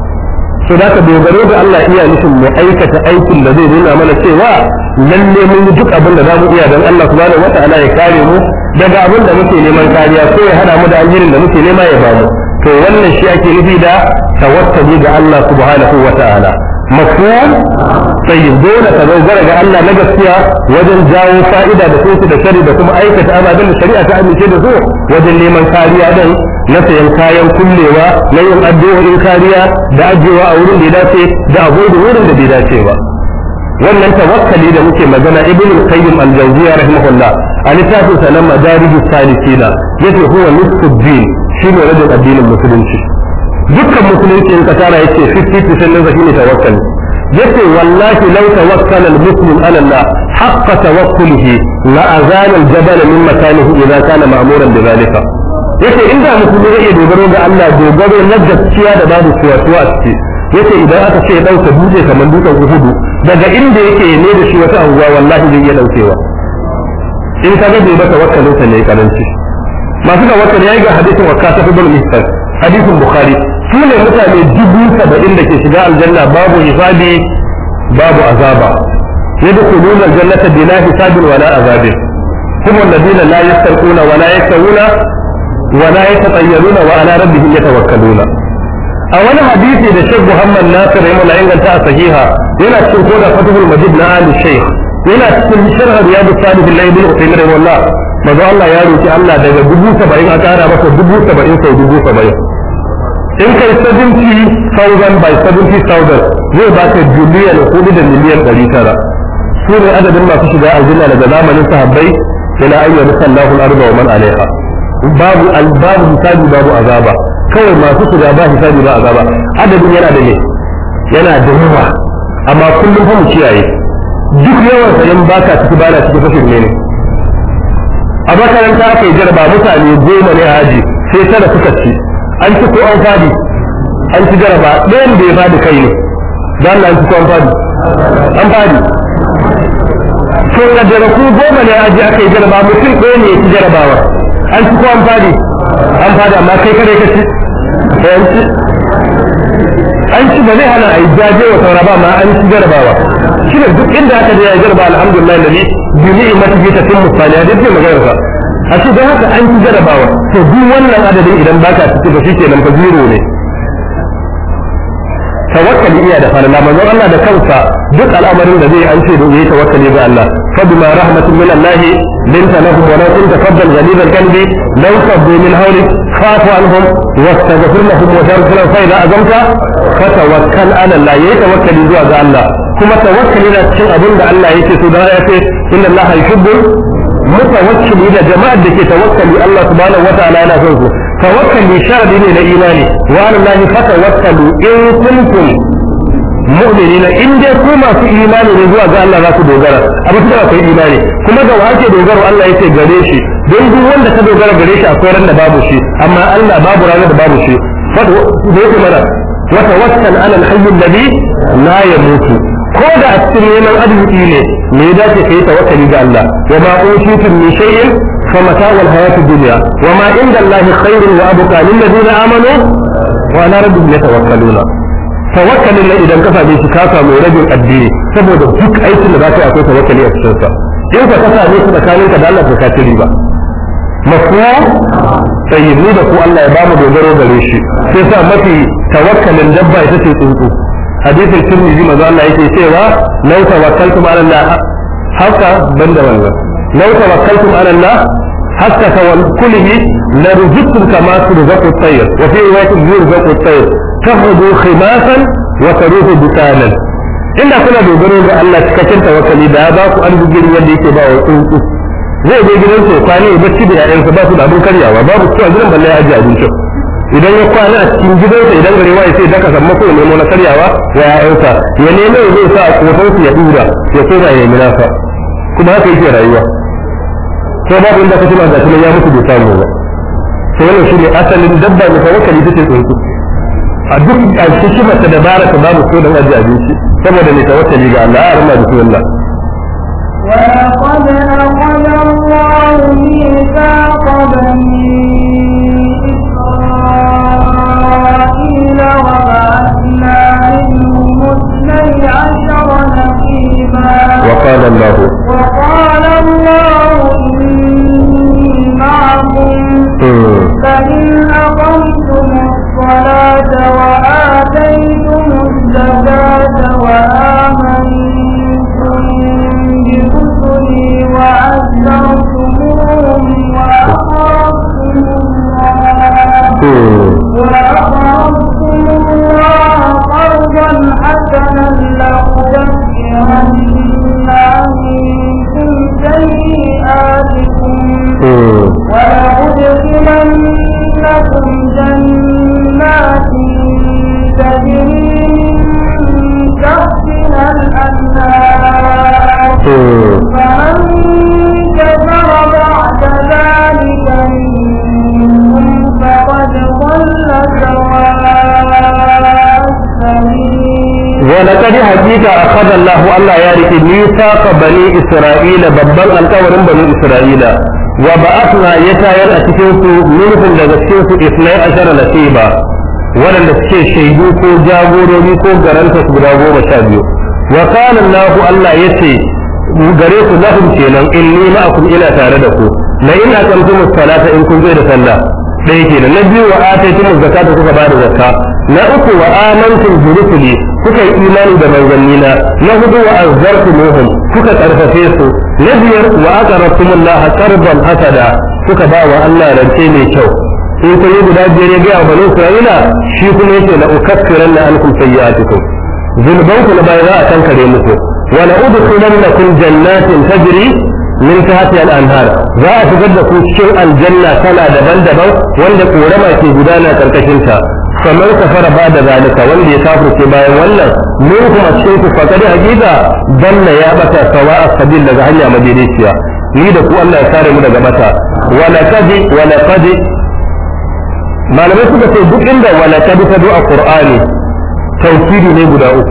to da ka dogaro da Allah iya nufin mu aikata aikin da zai nuna mana cewa lalle mun yi duk abin da za mu iya don Allah subhanahu wata'ala ya kare mu daga abin da muke neman kariya ko ya hada mu da alherin da muke nema ya bamu to wannan shi ake nufi da tawakkali ga Allah subhanahu wata'ala mafhum sai dole ka dogara ga Allah na gaskiya wajen jawo fa'ida da su da shari da kuma aikata ababen da shari'a ta amince da su wajen neman kariya dan na sayan kayan kullewa na yin addu'o'in kariya da ajiyewa a wurin da ya dace da abu da wurin da bai dace ba wannan tawakkali da muke magana ibn al-qayyim al-jawziyya rahimahullah a littafin sa na madarijus salikina yace huwa nisfu din shine rajin addinin musulunci dukkan musulunci in ka tara yace 50% na zaki ne tawakkali yace wallahi law tawakkala al-muslim ala Allah haqqa tawakkulihi la azala al-jabal min makanihi idha kana ma'muran bi dhalika yace inda musulmi zai iya dogaro ga Allah dogaro na gaskiya da babu suwatuwa a ciki yace idan aka ce dauka dutse kamar dutsen Uhudu daga inda yake ne da shi wata anguwa wallahi zai iya daukewa in ka ga bai ba tawakkalin sa ne karanci masu tawakkali yayi ga hadisin wakka ta ibn Mihsan hadisin Bukhari su ne mutane 70,000 da ke shiga aljanna babu hisabi babu azaba yadkhuluna aljannata bila hisabin wala azabin kuma alladhina la yastarquna wala yaktawuna ولا يتطيرون وعلى ربهم يتوكلون a wani hadisi da Sheikh Muhammad Nasir ya mula inganta a sahiha yana cikin koda Fathul Majid na Ali Sheikh yana cikin sharh Riyadus Salihin na Ibn Uthaymeen rahimahullah maza Allah ya roki Allah daga 70,000 a kara masa 70,000 sau 70,000 in kai 70,000 by 70,000 zai baka biliyan 4 da miliyan 900 su ne adadin masu shiga aljanna daga zamanin sahabbai ila ayyana sallahu al-arba wa man alaiha babu albabu hisabi babu azaba kawai masu shiga ba hisabi ba azaba adadin yana da ne yana da yawa amma kullum fa mu kiyaye duk yawan sa in baka ciki bana ciki fashin ne a makaranta aka yi jarba mutane 10 ne haji sai tara suka ci an ci ko an fadi an ci jaraba ɗayan da ya fadi kai ne dan Allah an ci ko an fadi to da jaraku 10 ne haji aka yi jarba mutum ɗaya ne ya ci jarabawa an ci ko an fadi amma kai kare ka ci an ci ba zai hana a yi jaje wa saura ba ma an ci jarabawa shi ne duk inda aka je ya jarba alhamdulillah da ni bi mata ta tun misali a duk maganar sa a ce don haka an ci jarabawa to duk wannan adadin idan baka ciki ba shikenan fa zero ne tawakkali iya da falala manzon Allah da kansa duk al'amarin da zai an ce da yayi tawakkali ga Allah fa bima rahmatin min Allah linta lahum wa la kunta faddan ghalid al-qalbi law faddu min hawlik fa'fu anhum wastaghfir lahum wa tarku lahum fa idha azamta fatawakkal ala Allah yayi tawakkali zuwa ga Allah kuma tawakkali na cikin abin da Allah yake so da ya ce inna Allah yuhibbul mutawakkili da jama'ar da ke tawakkali Allah subhanahu wa ta'ala yana son su tawakkali sharadi ne na imani wa alallahi fatawakkalu in kuntum mu'minina in dai ku masu imani ne zuwa ga Allah za ku dogara abu da akwai imani kuma da wake dogaro Allah yake gare shi don duk wanda ka dogara gare shi akwai ran da babu shi amma Allah babu ranar da babu shi da yake mana wa tawakkal ala al-hayy alladhi la yamutu ko da a cikin neman arziki ne me ya dace kai tawakkali ga Allah wa ma utitum min shay'in فمتاع الحياة الدنيا وما عند الله خير وأبقى للذين آمنوا وعلى ربهم يتوكلون توكل الله إذا كفى به كافى من رجل الدين saboda duk aikin da zaka akwai tawakkali a cikin sa in ka kasa ne su tsakanin ka da Allah ka ci riba mafhum tayyib da ku Allah ya bamu dogaro gare shi sai sa mafi tawakkalin dabba ita ce tsuntsu hadisin Tirmidhi manzo Allah yake cewa law tawakkaltum ala Allah haka banda wannan لو توكلتم على الله حتى توكله لرزقتم كما ترزق الطير وفي رواية يرزق الطير تخرجوا خماسا وتروح بطانا إلا كنا دوغرون الله تكتن توكلي دا باكو أن بجري يدي كبا وطنطو zai je gidan su kwana ya bacci da ƴaƴansa ba su da abin karyawa babu su a gidan balle ya ji abincin idan ya kwana a cikin gidansa idan gari waye sai daka samu ko nemo na karyawa wa ƴaƴansa ya nemo zai sa a kofansu ya dura ya koma ya yi nasa kuma haka yake rayuwa ko babu inda kace ba da kuma ya mutu bai samu ba to wannan shine asalin dabba da tawakkali take tsunku a duk a cikin mata da baraka babu so da aji abinci saboda ne tawakkali ga Allah ya rahma bismillah ولقد أخذ الله ميثاق بني إسرائيل وبعثنا منهم 12 نقيبا وقال الله إني معكم فإن أقمتم الصلاة وآتيتم الزكاة وآمنتم برسلي وعزرتموهم وأقرضتم الله قرضا حسنا لأكفرن عنكم سيئاتكم ولأدخلنكم جنات تجري من تحتها الأنهار فمن كفر بعد ذلك منكم فقد ضل سواء السبيل ولقد حقيقة أخذ الله يارك ميثاق بني إسرائيل ببن الكورن بني إسرائيل وبعثنا يتاير أتكنسو منهم لغسكنسو 12 نسيبا ولن نسكي شيدو كو جاغوروني كو غرانتا سبراغو مشابيو وقال الله يتي غريت لهم كينا إني معكم إلى تاردكو لئن أقمتم الصلاة إن كنتم إلى صلاة ɗaya kenan na biyu wa ataytum zakata kuka bada zakka na uku wa amantum bi rusuli kuka yi imani da manzannina na hudu wa azzartumuhum kuka karfafe su na biyar wa aqrartumullaha qarban hasada kuka ba wa Allah rance mai kyau in kun yi guda biyar ya ga bani Isra'ila shi kuma yake la ukaffiranna ankum sayyi'atikum zulbanku na baya za a kankare muku wa la udkhilannakum jannatin tajri min tahti al-anhar za a shigar da ku cikin aljanna kala daban-daban wanda korama ke gudana karkashin ta kamar kafara ba da zalika wanda ya kafirce bayan wannan mun kuma cikin ku fakari hakika danna ya bata sawa sabil daga hanya madaidaiciya ni da ku Allah ya kare mu daga bata wala qad malamai suka ce duk inda wala qad ta do a qur'ani tawkidi ne guda uku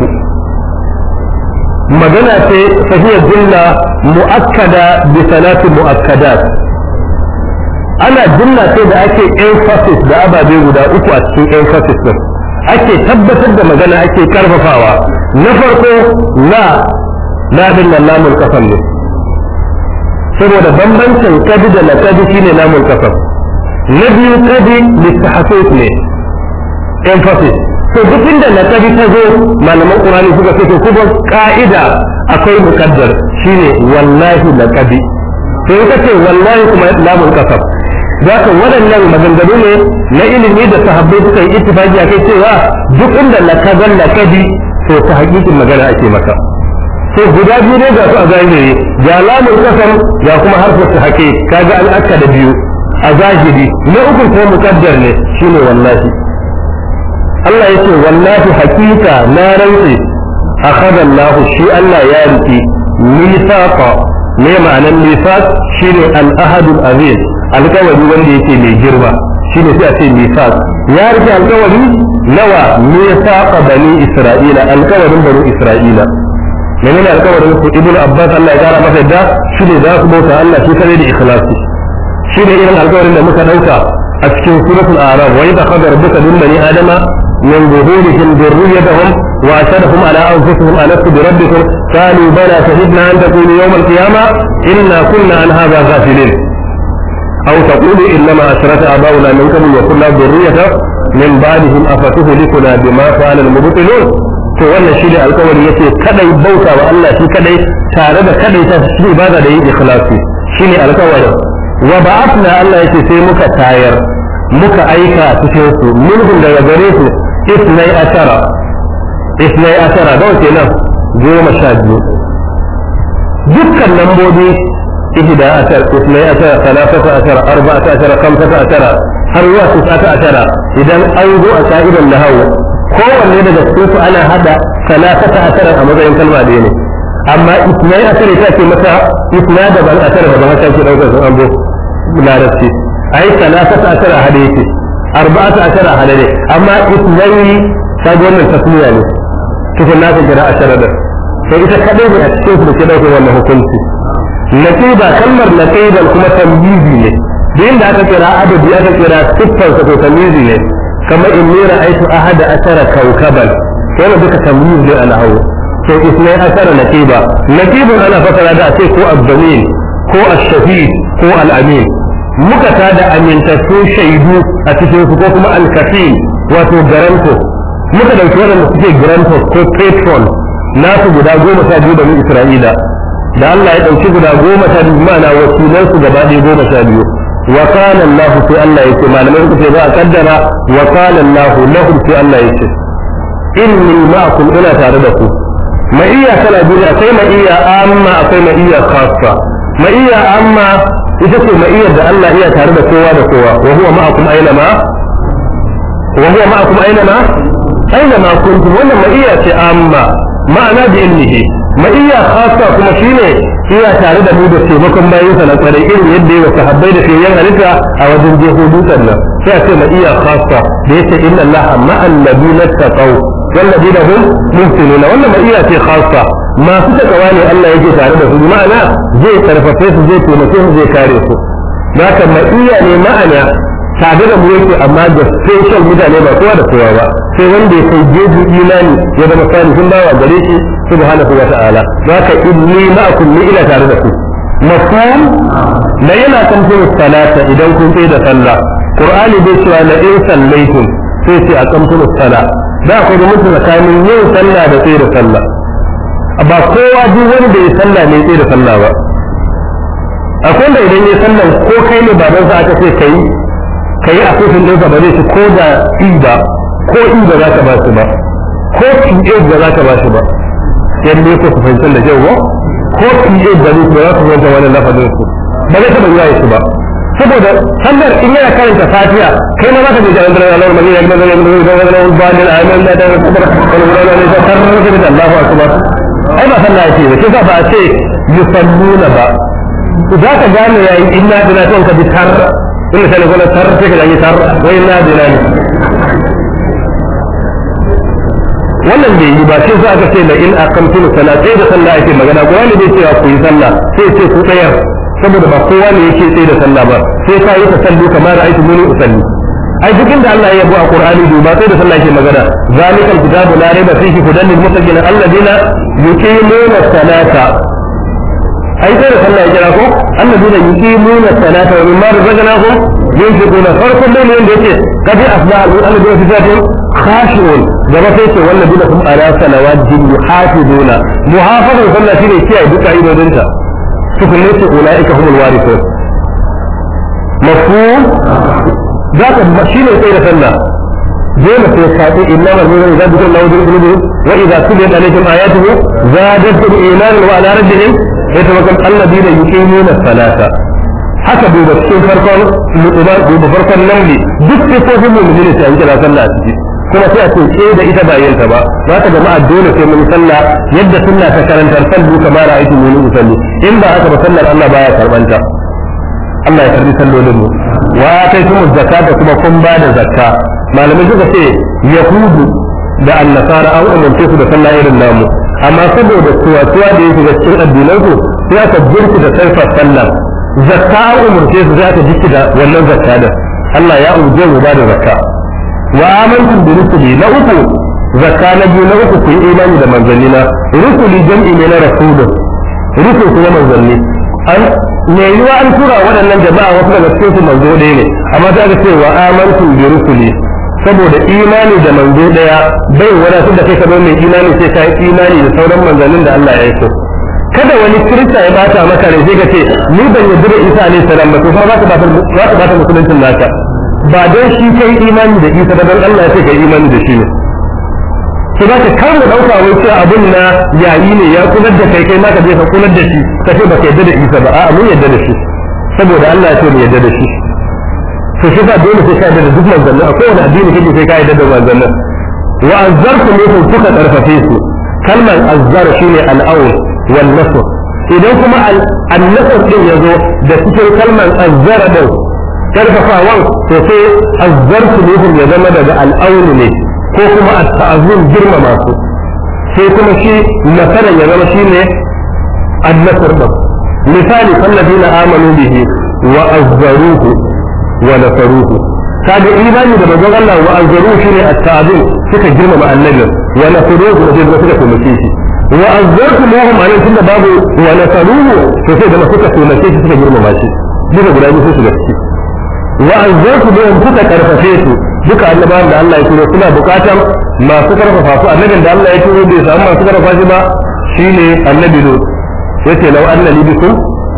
magana ce sahiyar jumla mu'akkada bi salati mu'akkadat ana jumla ce da ake emphasis da ababe guda uku a cikin emphasis din ake tabbatar da magana ake karfafawa na farko la din nan lamul qasam ne saboda bambancin kadi da laqad shine lamul qasam na biyu kadi litahassis ne emphasis to duk inda laqad ta zo malaman qur'ani suka ce to kuma ka'ida akwai muqaddar shine wallahi laqad to ita ce wallahi kuma lamul qasam zaka waɗannan maganganu ne na ilimi da sahabbai suka yi ittifaqi akai cewa duk inda laqad to ta hakikin magana ake maka to guda biyu ne ga su a zahiri ga lamul qasam ga kuma harfin ta haƙi kaga an akka da biyu a zahiri na uku ko muqaddar ne shine wallahi Allah yake wallahi haqiqa na rantsi akhadha Allah shi Allah ya riki mithaqa ne ma'anar mithaq shine al-ahad al-azim alƙawari wanda yake mai girma shine sai a ce mithaq ya riki alƙawari nawa mithaqa bani isra'ila alƙawarin bani isra'ila menene alƙawarin ku ibnu abbas Allah ya kara masa yadda shine za su bauta Allah shi kare da ikhlasi shine irin alƙawarin da muka dauka a cikin suratul a'raf wa idha qadara rabbuka min bani adama من ظهورهم ذريتهم وأشهدهم على أنفسهم ألست بربكم قالوا بلى شهدنا أن تقولوا يوم القيامة إنا كنا عن هذا غافلين أو تقولوا إنما أشرك آباؤنا من قبل وكنا ذرية من بعدهم أفتهلكنا بما فعل المبطلون to wannan shi ne alkawari yace kadai bauta wa Allah shi kadai tare da kadai ta shi ibada da yin ikhlasi shine alkawarin wa ba'athna Allah yace sai muka tayar muka aika cikin su mulkin daga gare su isnai asara da wace nan 12 dukkan lambobi ihda asar isnai asara talafata asara arba'ata asara khamsata asara har zuwa 9 asara idan an zo a ka'idan nahawu kowanne daga cikin su ana hada talafata asara a matsayin kalma da ne amma isnai asara ta ce mata isna da ban asara da ban ta ce daukar sun ambo larabci ai talafata asara hade yake arba'ata asara hade ne amma isnai ta ga wannan tasmiya ne cikin nasa kira asara da sai ita kadai ne a cikin su da ke daukar wannan hukunci naqiba kalmar naqiban kuma tamyizi ne da inda aka kira adadi aka kira siffar sa to tamyizi ne kamar inni ra'aytu ahada asara kawkaban wannan duka tamyiz ne ala hawo to isnai asara naqiba naqibun ana fasara da ce ko abdamin ko ash-shahid ko al-amin muka tada amintattu shaidu a cikin su ko kuma al-kafil wato garanto muka dauki wadanda suke garanto ko patron nasu guda 12 da Isra'ila da Allah ya dauki guda 12 ma'ana wakilan su gaba ɗaya 12 wa qala Allah sai Allah yake malamai suka ce za a kaddara wa qala Allah lahu sai Allah yake inni ma'akum ina tare da ku ma'iyya kala biyu akwai ma'iyya amma akwai ma'iyya khassa ma'iyya amma ita ce ma'iyyar da Allah iya tare da kowa da kowa wa huwa ma'akum aina ma kuntum wannan ma'iyya ce amma ma'ana bi ilmihi ma'iyya khassa kuma shine iya tare da mu da taimakon bayan sa na tsare irin yadda ya sahabbai da fiyan halitta a wajen jehudu sannan sai a ce ma'iyya khassa da yace inna allaha ma'al ladina taqaw wal ladina hum muhsinun wannan ma'iyya ce khassa masu takawa ne Allah yake tare da su ma'ana zai karfafe su zai taimake su zai kare su haka ma'iyya ne ma'ana tare da mu yake amma da special mutane ba kowa da kowa ba sai wanda ya kai jeji imani ya zama salihin bawa gare shi subhanahu wa ta'ala haka inni ma'akum ni ila tare da ku mafhum la yana kan salata idan kun tsaye da sallah qur'ani bai cewa la in sallaitum sai ce a kan sala da akwai mutum tsakanin yin sallah da tsaye da sallah ba kowa duk wanda ya sallah ne tsaye da sallah ba akwai da idan ya sallah ko kai ne baban sa aka ce kai a kofin ɗinsa ba zai ci ko da ba ko ba za ka ba shi ba ko ba za ka ba shi ba yadda ya ku fahimtar da kyau ba ko ba za su fahimta wani lafazin su ba zai taɓa yi su ba saboda sallar in yana karanta fatiha kai na zaka je da Allah Allah mai yana da Allah ba da amin da da sabar Allah ne da tarrafa da Allahu akbar ai ba sallah ce sai ka ba ce yusalluna ba za ka gane yayi inna dina ton ka bi tarra inna sai ko tarra sai ka yi tarra wa inna dina wannan bai yi ba sai za ka ce la in aqamtu salata da sallah ake magana ko wani bai ce ku yi sallah sai ce ku tsayar saboda ba kowa ne yake tsaye da sallah ba sai ka yi ta sallu kamar ra'aytu muni usalli ai duk inda Allah ya yabo a Qur'ani duba sai da sallah yake magana zalikal kitabu la raiba fihi hudan lil muttaqin alladheena yuqimuna salata ai sai da sallah ya kira ko alladheena yuqimuna salata wa mimma razaqnahum yunfiquna farqul layli wanda yake qad asbaha alladheena fi zatin khashi'un gaba sai ce walladheena hum ala salawatihim yuhafizuna muhafazan sallah shine kiyaye duka idodinta tukun ne ce ulaika humul warithun mafhum ذاك شيء يصير فلنا زي ما في الخاطئ إنما المؤمنون إذا ذكر الله وجل قلوبهم وإذا تليت عليهم آياته زادتهم إيمانا وعلى ربهم يتوكلون الذين يقيمون الصلاة حسب بسكين فرقان بفرق النمل duk sifofin mu'minin sai an kira sallah a ciki kuma sai a ce ke da ita ba yin ta ba za ka jama'a dole sai mun sallah yadda sunna ta karantar sallu kamar ra'aytu mun usalli in ba haka ba sallar Allah baya karbanta Allah ya karbi sallolin mu wa kai kuma zakka da kuma kun ba da zakka malamai suka ce yahudu da annasara an umarce su da sallah irin namu amma saboda tuwa da yake da cikin addinan su sai aka jirki da sarfa sallah zakka an umarce su sai aka jirki da wannan zakka da Allah ya umarce mu ba da zakka wa amantu bi rusuli na uku zakka na biyu na uku ku yi imani da manzannina rusuli jam'i ne na rasulun rusul kuma manzanni an me yiwa an tura waɗannan jama'a wasu daga cikin su manzo ɗaya ne amma za ka ce wa amantu bi rusuli saboda imani da manzo ɗaya bai wadatar da kai ka mai imani sai ka yi imani da sauran manzannin da Allah ya yi so kada wani kirista ya bata maka rai sai ka ce ni ban yarda da Isa alaihi salam ba to kuma za ka bata musuluncin naka ba don shi kai imani da Isa ba don Allah ya ce kai imani da shi ne to za ka kar mu dauka wai cewa abin na yayi ne ya kunar da kai kai ma ka je ka kunar da shi ka ce baka yadda da Isa ba a'a mun yadda da shi saboda Allah ya ce mu yadda da shi to shi ba dole sai ka yadda da duk manzanni a kowane addini kake sai ka yadda da manzanni wa azzartu minkum kuka karfafe su kalmar azzar shine al-awl wal nasr idan kuma al-nasr din yazo da cikin kalmar azzar din karfafawan to sai azzartu minkum ya zama daga al-awl ne ko kuma a ta'azim girmama su sai kuma shi nasarar ya zama shi ne annasar ɗin misali fallazina amanu bihi wa azzaruhu wa nasaruhu kaga imani da manzon Allah wa azzaruhu shine at-ta'zim suka girmama annabi wa nasaruhu da suka taimake shi wa azzartumuhum alayhi tunda babu wa nasaruhu to sai da suka taimake shi suka girmama shi duka guda biyu su gaske wa azzartumuhum suka karfafe su duka annabawan da Allah ya turo suna bukatar masu karfafa su annabin da Allah ya turo bai samu masu karfafa shi ba shine annabi Lut yace law anna li bikum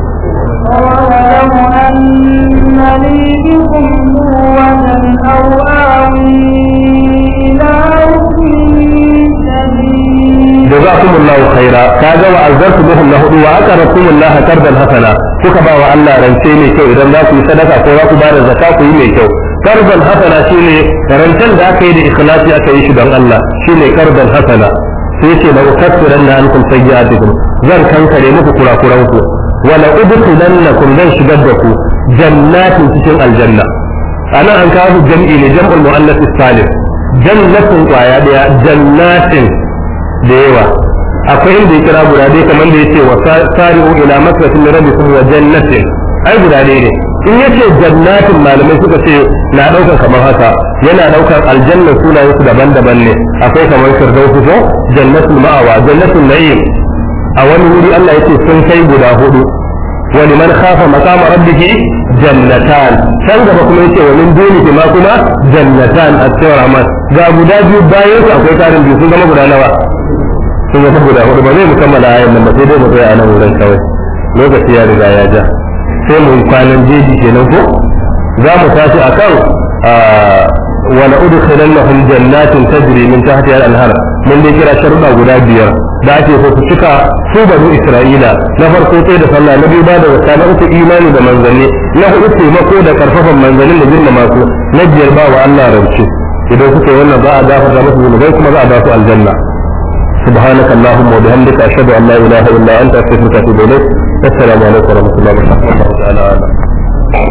أو آوي إلى ركن شديد جزاكم الله خيرا كذا وعزرتموهم له وأقرضتم الله قرضا حسنا kuka ba wa Allah rance mai kyau idan za ku yi sadaka ko za ku ba da zakka ku yi mai kyau qardan hasana shine rancen da aka yi da ikhlasi aka yi shi don Allah shine qardan hasana sai ce la ukaffiranna ankum sayyi'atikum zan kankare muku kurakuran ku wa la udkhilannakum zan shigar da ku jannatin cikin aljanna ana an kawo jam'i ne jam'ul muannath salim jannatin kwaya daya jannatin da yawa akwai inda ya kira guda dai kamar da yace wa sari'u ila makratin rabbikum wa jannatin ai guda dai ne in yace jannatin malamai suka ce na daukar kamar haka yana daukar aljanna sunayen su daban-daban ne akwai kamar firdausu ko jannatul ma'awa jannatul na'im a wani wuri Allah yace sun kai guda hudu wa liman khafa maqama rabbih jannatan can gaba kuma yace wa min dunihi ma kuma jannatan at-tawramat ga guda biyu bayan su akwai tarin biyu sun zama guda nawa sun zama guda hudu ba zai mu kammala ayan nan ba sai dai mu tsaya a nan wurin kawai lokaci ya riga ya ja sai mu kwanan jeji kenan ko za mu tashi akan wa la udkhilannahum jannatin tajri min tahtiha al-anhar mun dai kira sharuɗa guda biyar da ake so su cika su banu Isra'ila na farko sai da sallah na biyu ba da zakka na uku imani da manzanni na hudu taimako da karfafan manzannin da girmama su na biyar ba wa Allah rance idan suka yi wannan za a gafarta musu zunubai kuma za a ba su aljanna سبحانك اللهم وبحمدك أشهد أن لا إله إلا أنت أستغفرك وأتوب إليك السلام عليكم ورحمة الله وبركاته.